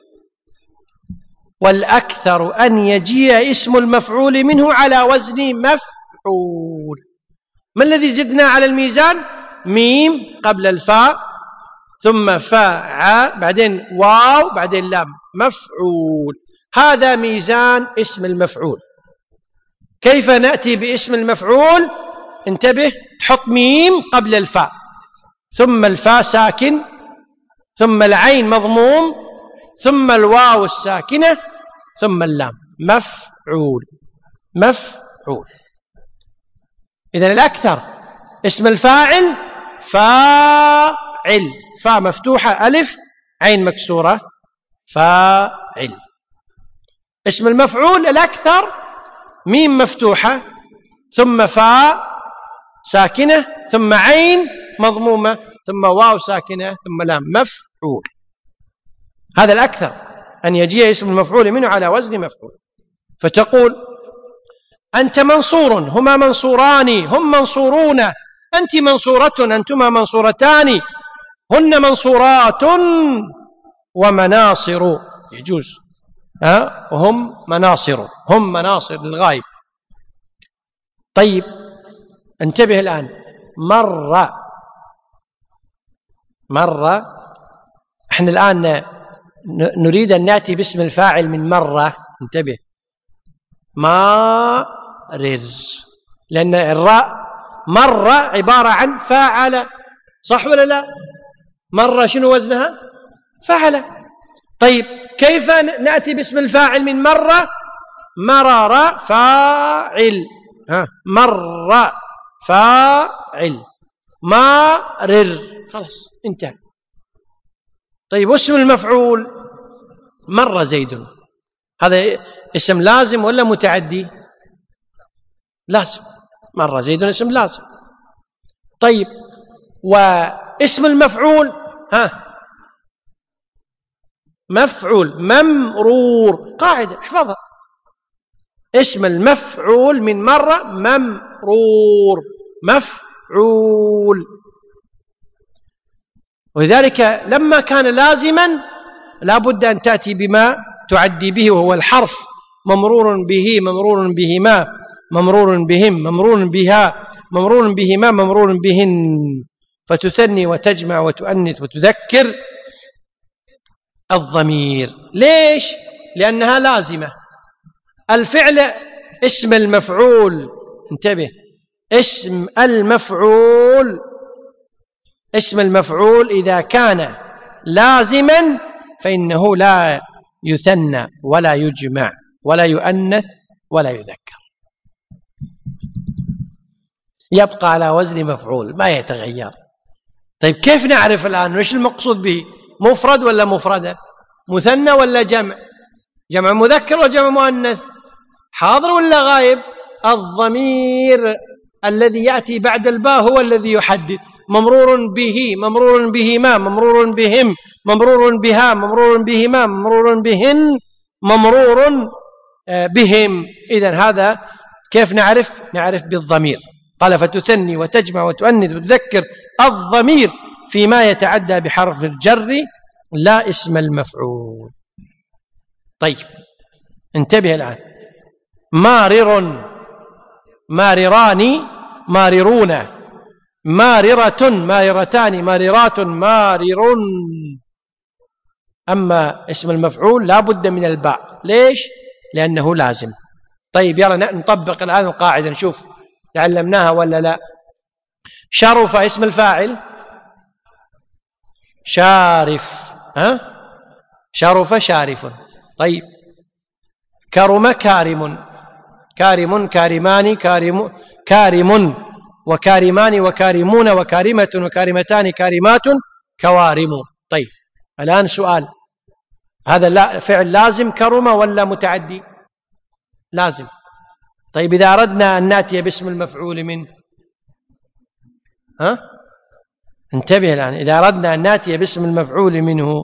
S1: والأكثر أن يجيء اسم المفعول منه على وزن مفعول. ما الذي زدنا على الميزان؟ ميم قبل الفاء، ثم فاء، بعدين واو، بعدين لام. مفعول، هذا ميزان اسم المفعول. كيف نأتي باسم المفعول؟ انتبه، تحط ميم قبل الفاء، ثم الفاء ساكن، ثم العين مضموم، ثم الواو الساكنة، ثم اللام. مفعول مفعول. إذن الأكثر اسم الفاعل فاعل، فاء مفتوحة ألف عين مكسورة، فاعل. اسم المفعول الأكثر ميم مفتوحة، ثم فاء ساكنة، ثم عين مضمومة، ثم واو ساكنة، ثم لام. مفعول. هذا الأكثر أن يجيء اسم المفعول منه على وزن مفعول. فتقول أنت منصور، هما منصوران، هم منصورون، أنت منصورة، أنتما منصورتان، هن منصورات ومناصر. يجوز ها، وهم مناصر، هم مناصر للغايب. طيب انتبه الآن، مر مر. احنا الآن نريد أن نأتي باسم الفاعل من مرة. انتبه، مارر، لأن الراء مرة عبارة عن فاعل، صح ولا لا؟ مرة شنو وزنها؟ فعل. طيب كيف نأتي باسم الفاعل من مرة؟ مرر فاعل، ها، مر فاعل، مارر، خلاص انتهى. طيب واسم المفعول؟ مر زيد، هذا اسم لازم ولا متعدي؟ لازم. مر زيد اسم لازم. طيب واسم المفعول ها مفعول ممرور، قاعدة احفظها، اسم المفعول من مرة ممرور، مفعول. ولذلك لما كان لازما لا بد أن تأتي بما تعدي به، وهو الحرف، ممرور به، ممرور بهما، ممرور بهم، ممرور بها، ممرور بهما، ممرور بهن، فتثني وتجمع وتؤنث وتذكر الضمير. ليش؟ لأنها لازمة. الفعل اسم المفعول، انتبه، اسم المفعول، اسم المفعول إذا كان لازما فإنه لا يثنى ولا يجمع ولا يؤنث ولا يذكر، يبقى على وزن مفعول ما يتغير. طيب كيف نعرف الآن وش المقصود به؟ مفرد ولا مفردة؟ مثنى ولا جمع؟ جمع مذكر ولا جمع مؤنث؟ حاضر ولا غائب؟ الضمير الذي يأتي بعد الباء هو الذي يحدد. ممرور به، ممرور بهما، ممرور بهم، ممرور بها، ممرور بهما، ممرور بهن، ممرور بهم. إذن هذا كيف نعرف؟ نعرف بالضمير. قال فتثني وتجمع وتؤنث وتذكر الضمير فيما يتعدى بحرف الجر لا اسم المفعول. طيب انتبه الآن، مارر، مارران، ماررون، ماررة، ماررتان، ماررات، مارر. أما اسم المفعول لا بد من الباء. ليش؟ لأنه لازم. طيب يلا نطبق الآن القاعدة نشوف تعلمناها ولا لا. شرف اسم الفاعل شارف، ها؟ شرف شارف. طيب كرم كارم، كارم كارمان، كارم كارم، وكارمان وكارمون، وكارمة وكارمتان، كارمات، كوارم. طيب الآن سؤال، هذا لا فعل لازم كرم ولا متعدي؟ لازم. طيب إذا أردنا أن نأتي باسم المفعول منه، ها؟ انتبه الآن، إذا أردنا أن نأتي باسم المفعول منه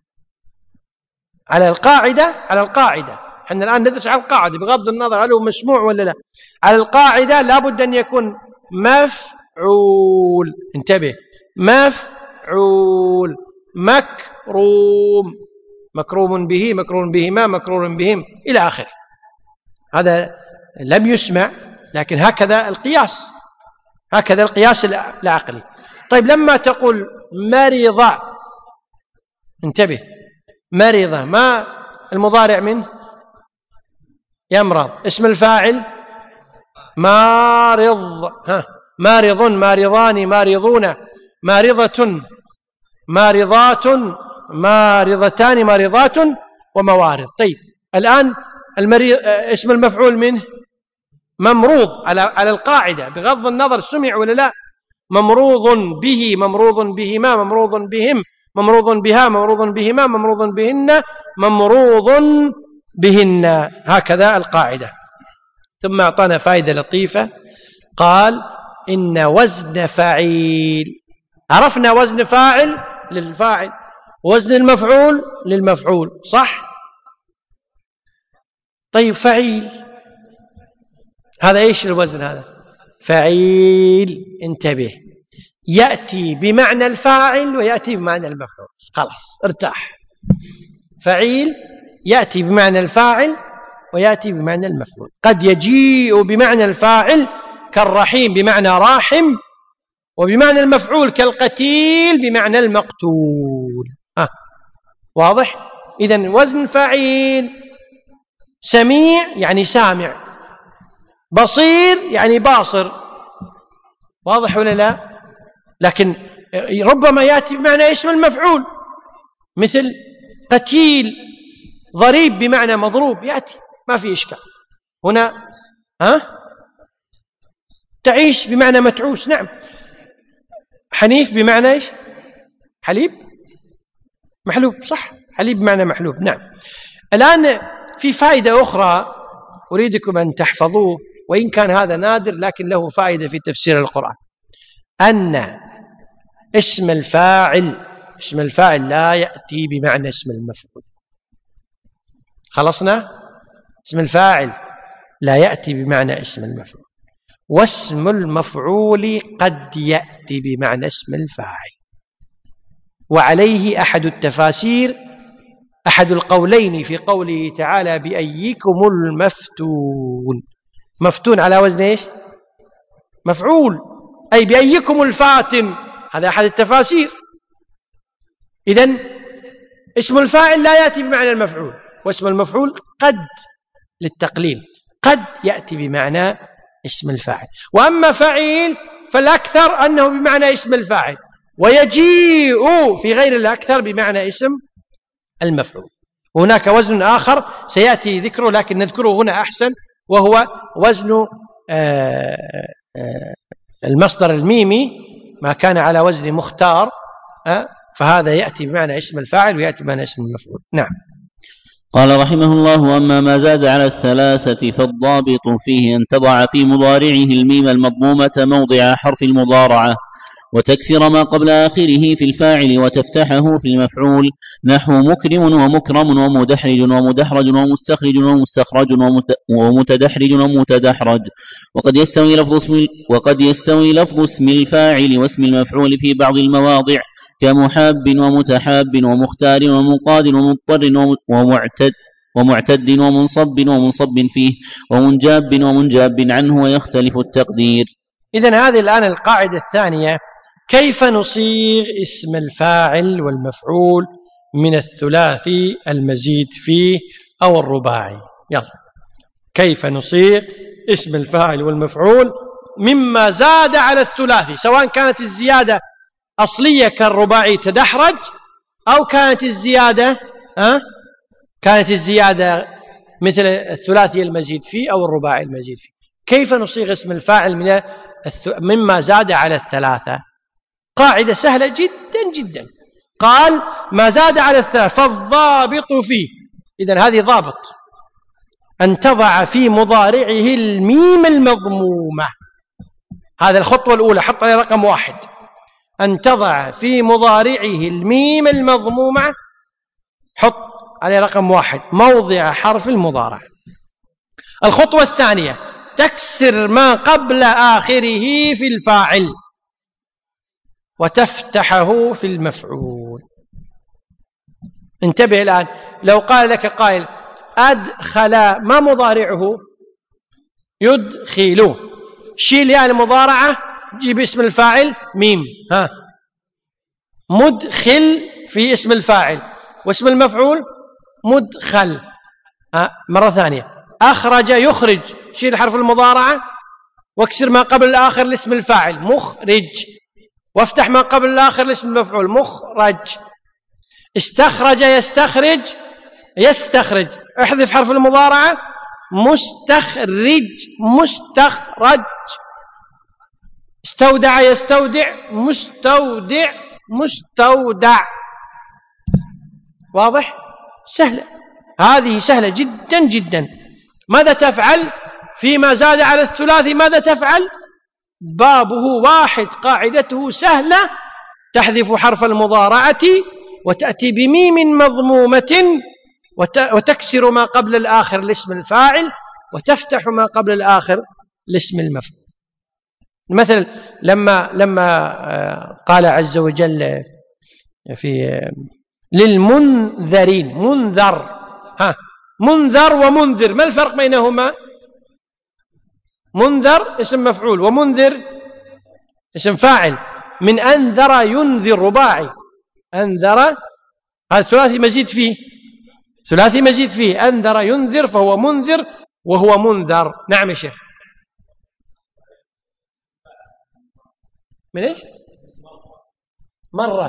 S1: على القاعدة، على القاعدة احنا الآن ندرس على القاعدة بغض النظر هل هو مسموع ولا لا. على القاعدة لابد أن يكون مفعول، انتبه، مفعول، مكروم، مكروم به، مكروم بهما، مكروم بهم إلى آخره. هذا لم يسمع، لكن هكذا القياس، هكذا القياس العقلي. طيب لما تقول مرض، انتبه، مرض ما المضارع منه؟ يمرض. اسم الفاعل مارض، ها، مارض، مارضان، مارضون، مارضة، مارضات، مارضتان، مارضات، وموارض. طيب الآن المريض اسم المفعول منه ممروض على على القاعدة بغض النظر سمع ولا لا. ممروض به، ممروض بهما، ممروض بهم، ممروض بها، ممروض بهما، ممروض بهن، ممروض بهن، هكذا القاعدة. ثم أعطانا فائدة لطيفة، قال إن وزن فعيل، عرفنا وزن فاعل للفاعل، وزن المفعول للمفعول، صح؟ طيب فعيل هذا ايش الوزن؟ هذا فعيل، انتبه، يأتي بمعنى الفاعل ويأتي بمعنى المفعول، خلاص ارتاح. فعيل يأتي بمعنى الفاعل ويأتي بمعنى المفعول. قد يجيء بمعنى الفاعل كالرحيم بمعنى راحم، وبمعنى المفعول كالقتيل بمعنى المقتول. ها واضح؟ إذن وزن فعيل سميع يعني سامع، بصير يعني باصر، واضح ولا لا؟ لكن ربما يأتي بمعنى اسم المفعول، مثل قتيل، ضريب بمعنى مضروب، يأتي ما في إشكال. هنا ها تعيش بمعنى متعوس، نعم. حنيف بمعنى إيش؟ حليب، محلوب، صح، حليب بمعنى محلوب، نعم. الآن في فائدة أخرى أريدكم أن تحفظوه، وإن كان هذا نادر لكن له فائدة في تفسير القرآن، أن اسم الفاعل اسم الفاعل لا يأتي بمعنى اسم المفعول. خلصنا. اسم الفاعل لا يأتي بمعنى اسم المفعول، واسم المفعول قد يأتي بمعنى اسم الفاعل. وعليه أحد التفاسير، أحد القولين في قوله تعالى بأيكم المفتون. مفتون على وزن إيش؟ مفعول، أي بأيكم الفاتن، هذا أحد التفاسير. إذن اسم الفاعل لا يأتي بمعنى المفعول، واسم المفعول قد للتقليل قد يأتي بمعنى اسم الفاعل. وأما فعيل فالأكثر أنه بمعنى اسم الفاعل، ويجيء في غير الأكثر بمعنى اسم المفعول. وهناك وزن آخر سيأتي ذكره لكن نذكره هنا أحسن، وهو وزن آآ آآ المصدر الميمي، ما كان على وزن مختار، فهذا يأتي بمعنى اسم الفاعل ويأتي بمعنى اسم المفعول. نعم.
S2: قال رحمه الله: وأما ما زاد على الثلاثة فالضابط فيه أن تضع في مضارعه الميم المضمومة موضع حرف المضارعة، وتكسر ما قبل آخره في الفاعل، وتفتحه في المفعول، نحو مكرم ومكرم ومدحرج ومدحرج ومستخرج ومستخرج ومتدحرج ومتدحرج. وقد يستوي لفظ اسم وقد يستوي لفظ اسم الفاعل واسم المفعول في بعض المواضع، كمحاب ومتحاب ومختار ومنقاد ومضطر ومعتد ومعتد ومنصب ومنصب فيه ومنجاب ومنجاب عنه، ويختلف التقدير.
S1: إذن هذه الآن القاعدة الثانية: كيف نصيغ اسم الفاعل والمفعول من الثلاثي المزيد فيه أو الرباعي. يلا، كيف نصيغ اسم الفاعل والمفعول مما زاد على الثلاثي، سواء كانت الزيادة أصلية كالرباعي تدحرج، أو كانت الزيادة أه؟ كانت الزيادة مثل الثلاثي المزيد فيه أو الرباعي المزيد فيه. كيف نصيغ اسم الفاعل من مما زاد على الثلاثة؟ قاعدة سهلة جدا جدا. قال: ما زاد على الثلاثة فالضابط فيه. إذن هذه ضابط، أن تضع في مضارعه الميم المضمومة. هذا الخطوة الأولى، حط على رقم واحد، أن تضع في مضارعه الميم المضمومة، حط على رقم واحد موضع حرف المضارع. الخطوة الثانية: تكسر ما قبل آخره في الفاعل، وتفتحه في المفعول. انتبه الآن، لو قال لك قائل: أدخل، ما مضارعه؟ يدخل. شيل يا المضارعة، جيب اسم الفاعل ميم، ها، مدخل في اسم الفاعل، واسم المفعول مدخل. ها، مرة ثانية: أخرج يخرج، شيل حرف المضارعة واكسر ما قبل الآخر لاسم الفاعل مخرج، وافتح ما قبل الآخر لاسم المفعول مخرج. استخرج يستخرج يستخرج، احذف حرف المضارعة مستخرج مستخرج. استودع يستودع مستودع مستودع. واضح؟ سهلة، هذه سهلة جدا جدا. ماذا تفعل فيما زاد على الثلاثي؟ ماذا تفعل؟ بابه واحد، قاعدته سهلة: تحذف حرف المضارعة وتأتي بميم مضمومة وتكسر ما قبل الآخر لاسم الفاعل، وتفتح ما قبل الآخر لاسم المفعول. مثل لما لما قال عز وجل في للمنذرين، منذر، ها، منذر ومنذر، ما الفرق بينهما؟ منذر اسم مفعول، ومنذر اسم فاعل. من أنذر ينذر، رباعي. أنذر هذا ثلاثي مزيد فيه، ثلاثي مزيد فيه، أنذر ينذر، فهو منذر وهو منذر. نعم يا شيخ. من إيش؟ مرة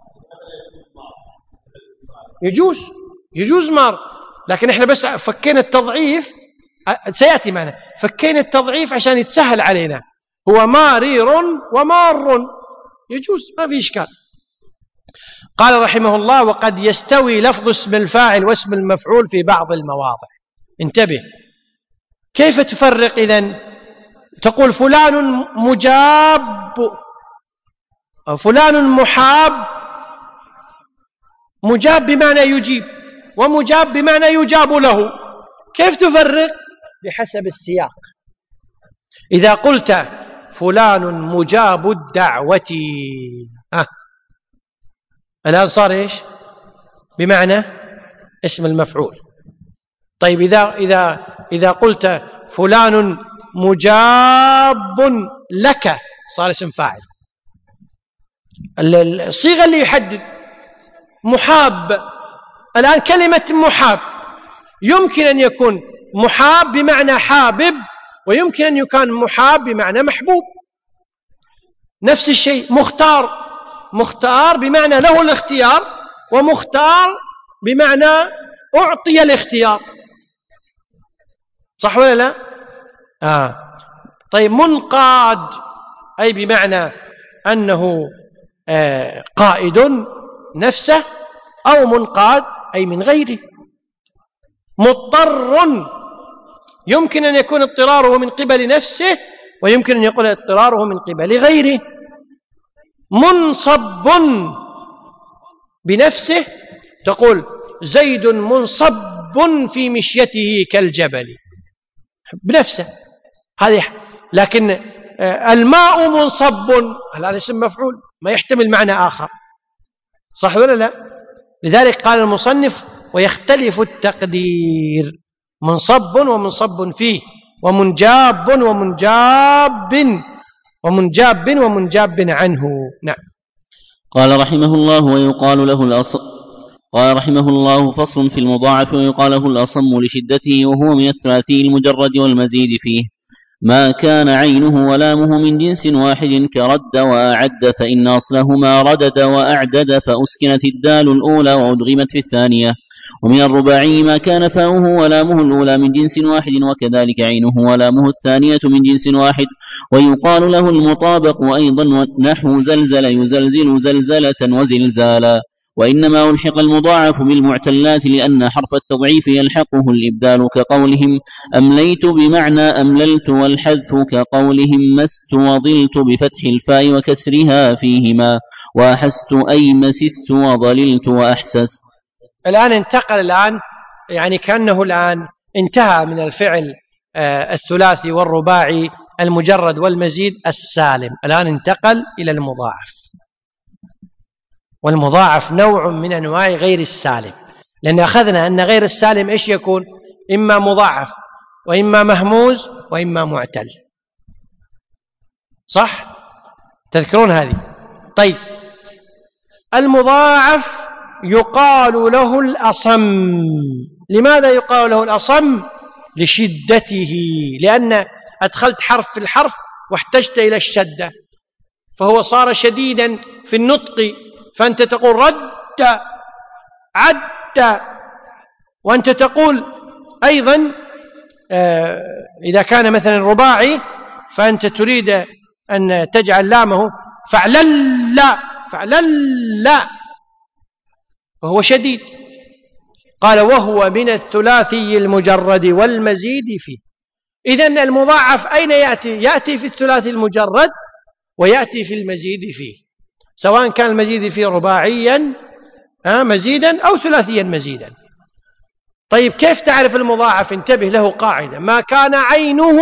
S1: يجوز، يجوز مار، لكن احنا بس فكينا التضعيف، سيأتي معنا، فكينا التضعيف عشان يتسهل علينا. هو مارير ومار، يجوز، ما في إشكال. قال رحمه الله: وقد يستوي لفظ اسم الفاعل واسم المفعول في بعض المواضع. انتبه، كيف تفرق إذن؟ تقول فلان مجاب أو فلان محاب. مجاب بمعنى يجيب، ومجاب بمعنى يجاب له. كيف تفرق؟ بحسب السياق. إذا قلت فلان مجاب الدعوة، ها الآن صار إيش؟ بمعنى اسم المفعول. طيب إذا إذا إذا قلت فلان مجاب لك صار اسم فاعل. الصيغة اللي يحدد محاب. الآن كلمة محاب يمكن أن يكون محاب بمعنى حابب، ويمكن أن يكون محاب بمعنى محبوب. نفس الشيء مختار، مختار بمعنى له الاختيار، ومختار بمعنى أعطي الاختيار. صح ولا لا؟ آه. طيب منقاد أي بمعنى أنه آه قائد نفسه، أو منقاد أي من غيره. مضطر يمكن أن يكون اضطراره من قبل نفسه، ويمكن أن يكون اضطراره من قبل غيره. منصب بنفسه، تقول زيد منصب في مشيته كالجبل بنفسه هذه. لكن الماء منصب الآن اسم مفعول ما يحتمل معنى آخر. صح ولا لا؟ لذلك قال المصنف ويختلف التقدير، منصب ومنصب فيه، ومنجاب ومنجاب ومنجاب ومنجاب عنه. نعم.
S2: قال رحمه الله ويقال له الأصم. قال رحمه الله فصل في المضاعف ويقال له الأصم لشدته، وهو من الثلاثي المجرد والمزيد فيه ما كان عينه ولامه من جنس واحد كرد وأعد، فإن أصلهما ردد وأعدد فأسكنت الدال الأولى وأدغمت في الثانية. ومن الرباعي ما كان فاؤه ولامه الأولى من جنس واحد، وكذلك عينه ولامه الثانية من جنس واحد. ويقال له المطابق أيضا، نحو زلزل يزلزل زلزلة وزلزالا. وإنما ألحق المضاعف بالمعتلات لأن حرف التضعيف يلحقه الإبدال، كقولهم أمليت بمعنى أمللت، والحذف كقولهم مست وظلت بفتح الفاء وكسرها فيهما، وأحست أي مسست وظللت وأحسست.
S1: الآن انتقل الآن يعني كأنه الآن انتهى من الفعل آه الثلاثي والرباعي المجرد والمزيد السالم، الآن انتقل إلى المضاعف. والمضاعف نوع من أنواع غير السالم، لأن أخذنا أن غير السالم إيش يكون؟ إما مضاعف، وإما مهموز، وإما معتل. صح؟ تذكرون هذه؟ طيب المضاعف يقال له الأصم. لماذا يقال له الأصم؟ لشدته، لأن أدخلت حرف في الحرف واحتجت إلى الشدة، فهو صار شديدا في النطق، فأنت تقول رد عد. وأنت تقول أيضا آه إذا كان مثلا رباعي فأنت تريد أن تجعل لامه فعلل فعلل، فهو شديد. قال وهو من الثلاثي المجرد والمزيد فيه. إذن المضاعف أين يأتي؟ يأتي في الثلاثي المجرد ويأتي في المزيد فيه، سواء كان المزيد فيه رباعيا مزيدا أو ثلاثيا مزيدا. طيب كيف تعرف المضاعف؟ انتبه له قاعدة: ما كان عينه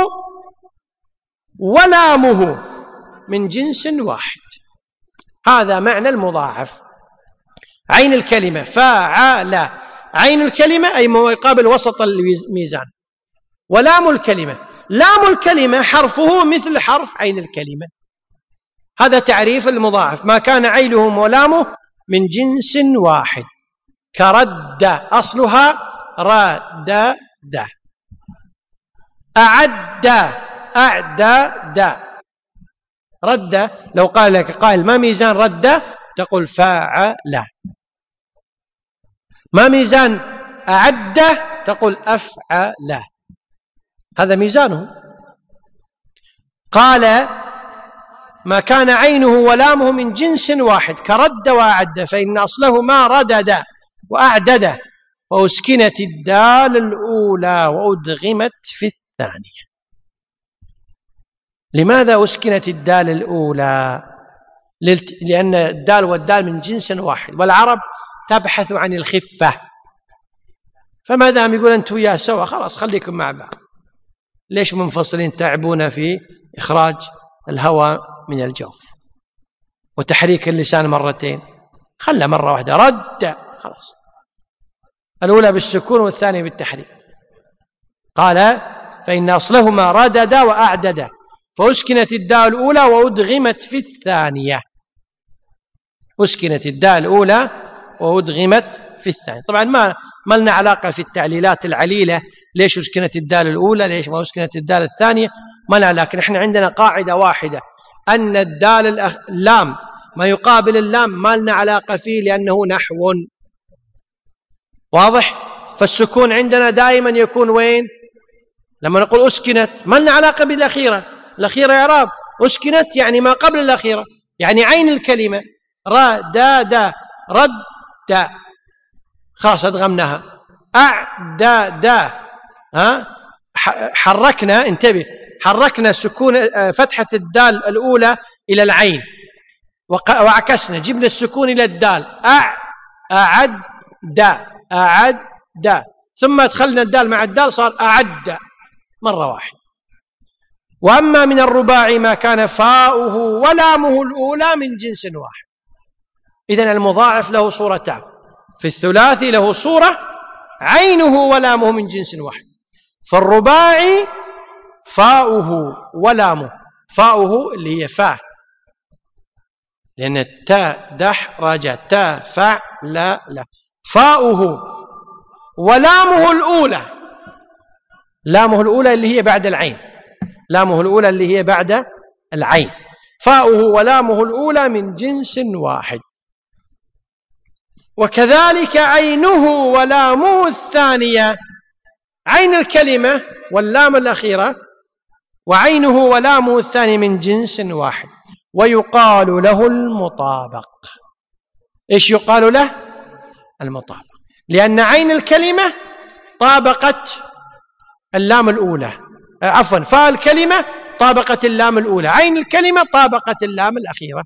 S1: ولامه من جنس واحد، هذا معنى المضاعف. عين الكلمة فاعل، عين الكلمة أي ما يقابل وسط الميزان، ولام الكلمة، لام الكلمة حرفه مثل حرف عين الكلمة. هذا تعريف المضاعف: ما كان عينه ولامه من جنس واحد، كرد أصلها رد، أعد أعدد. رد لو قال لك قائل ما ميزان رد تقول فاعل، ما ميزان أعد تقول أفعل، هذا ميزانه. قال ما كان عينه ولامه من جنس واحد كرد وأعد، فإن أصله ما ردد وأعدد، وأسكنت الدال الأولى وأدغمت في الثانية. لماذا أسكنت الدال الأولى؟ لأن الدال والدال من جنس واحد، والعرب تبحث عن الخفة، فما دام يقول أنت وياه سوا خلاص خليكم مع بعض. ليش منفصلين تعبون في إخراج الهواء من الجوف وتحريك اللسان مرتين؟ خلى مرة واحدة رد خلاص، الأولى بالسكون والثانية بالتحريك. قال فإن أصلهما ردد وأعدد فأسكنت الداء الأولى وأدغمت في الثانية. أسكنت الداء الأولى وأدغمت في الثانية. طبعا ما ما لنا علاقة في التعليلات العليلة، ليش أسكنت الدال الأولى ليش ما أسكنت الدال الثانية، ما لنا، لكن إحنا عندنا قاعدة واحدة أن الدال الأخ... اللام ما يقابل اللام ما لنا علاقة فيه لأنه نحو. واضح؟ فالسكون عندنا دائما يكون وين؟ لما نقول أسكنت ما لنا علاقة بالأخيرة، الأخيرة إعراب، أسكنت يعني ما قبل الأخيرة، يعني عين الكلمة را دا دا رد دا خلاص أدغمناها. أعدا دا ها حركنا، انتبه، حركنا السكون فتحة الدال الأولى إلى العين وعكسنا جبنا السكون إلى الدال أع أعد دا أعد دا، ثم أدخلنا الدال مع الدال صار أعد مرة واحدة. وأما من الرباعي ما كان فاؤه ولامه الأولى من جنس واحد. إذن المضاعف له صورتان، في الثلاثي له صورة عينه ولامه من جنس واحد، فالرباعي فاؤه ولامه، فاؤه اللي هي فاء لأن التاء دح رجع تاء فع لا لا، فاؤه ولامه الأولى، لامه الأولى اللي هي بعد العين، لامه الأولى اللي هي بعد العين، فاؤه ولامه الأولى من جنس واحد. وكذلك عينه ولامه الثانية، عين الكلمة واللام الأخيرة وعينه ولامه الثاني من جنس واحد، ويقال له المطابق. إيش يقال له؟ المطابق، لأن عين الكلمة طابقت اللام الأولى، عفوا فاء الكلمة طابقت اللام الأولى، عين الكلمة طابقت اللام الأخيرة.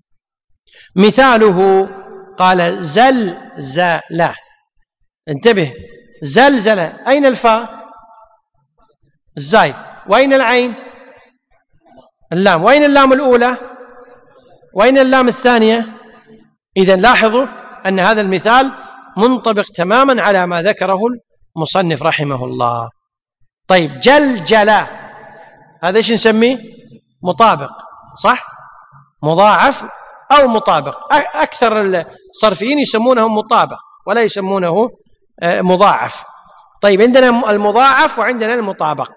S1: مثاله قال زلزلة، انتبه، زلزلة أين الفاء؟ الزاي، وأين العين؟ اللام، وأين اللام الأولى؟ وأين اللام الثانية؟ إذن لاحظوا أن هذا المثال منطبق تماما على ما ذكره المصنف رحمه الله. طيب جلجلة هذا ايش نسميه؟ مطابق، صح؟ مضاعف أو مطابق، أكثر الصرفيين يسمونه مطابق ولا يسمونه مضاعف. طيب عندنا المضاعف وعندنا المطابق.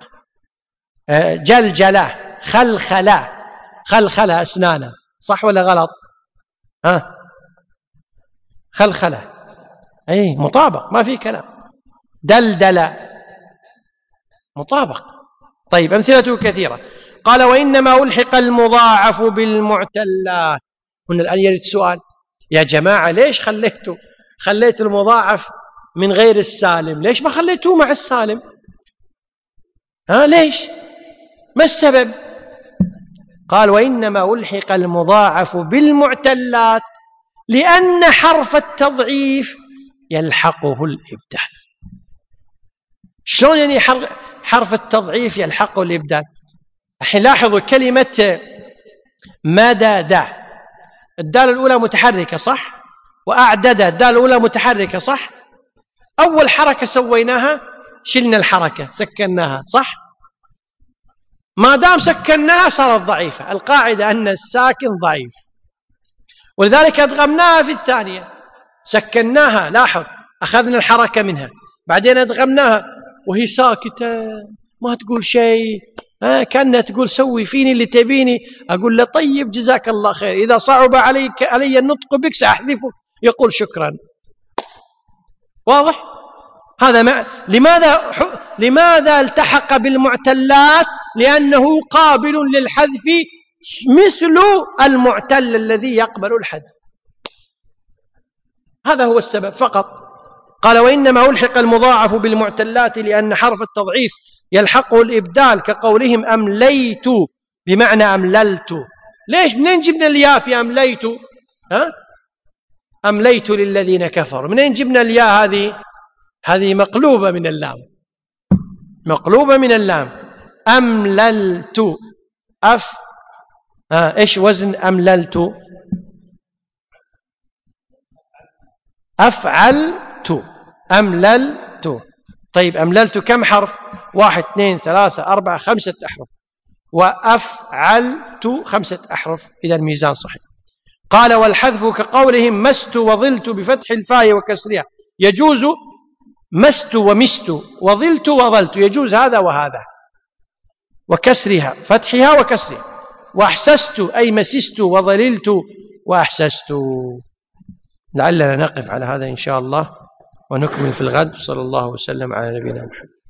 S1: جلجلة، خلخلة، خلخلة أسنانه، صح ولا غلط؟ ها خلخلة أي مطابق ما في كلام. دلدلة مطابق. طيب أمثلته كثيرة. قال وإنما ألحق المضاعف بالمعتلات. هنا الآن يرد سؤال، يا جماعة ليش خليتوا خليت المضاعف من غير السالم؟ ليش ما خليتوه مع السالم؟ ها ليش؟ ما السبب؟ قال وإنما ألحق المضاعف بالمعتلات لأن حرف التضعيف يلحقه الإبدال. شلون يعني حرف التضعيف يلحقه الإبدال؟ الحين لاحظوا كلمة مدد، الدال الأولى متحركة صح؟ وأعدد الدال الأولى متحركة صح؟ أول حركة سويناها شلنا الحركة سكناها صح؟ ما دام سكناها صارت ضعيفة. القاعدة أن الساكن ضعيف، ولذلك أدغمناها في الثانية، سكناها، لاحظ أخذنا الحركة منها بعدين أدغمناها وهي ساكتة ما تقول شيء، آه كأنها تقول سوي فيني اللي تبيني. أقول له طيب جزاك الله خير، إذا صعب عليك علي النطق بك سأحذفه، يقول شكرا. واضح؟ هذا ما لماذا لماذا التحق بالمعتلات؟ لأنه قابل للحذف مثل المعتل الذي يقبل الحذف، هذا هو السبب فقط. قال وإنما ألحق المضاعف بالمعتلات لأن حرف التضعيف يلحقه الإبدال، كقولهم أمليت بمعنى أمللت. ليش؟ منين جبنا الياء في أمليت؟ ها؟ أمليت للذين كفروا، منين جبنا الياء هذه؟ هذه مقلوبة من اللام، مقلوبة من اللام. أمللت أف آه إيش وزن أمللت؟ أفعلت. أمللت. طيب أمللت كم حرف؟ واحد اثنين ثلاثة أربعة خمسة أحرف، وأفعلت خمسة أحرف، إذا الميزان صحيح. قال والحذف كقولهم مست وظلت بفتح الفاء وكسرها، يجوز مست ومست، وظلت وظلت، يجوز هذا وهذا، وكسرها فتحها وكسرها. وأحسست أي مسست وظللت وأحسست. لعلنا نقف على هذا إن شاء الله ونكمل في الغد. صلى الله وسلم على نبينا محمد.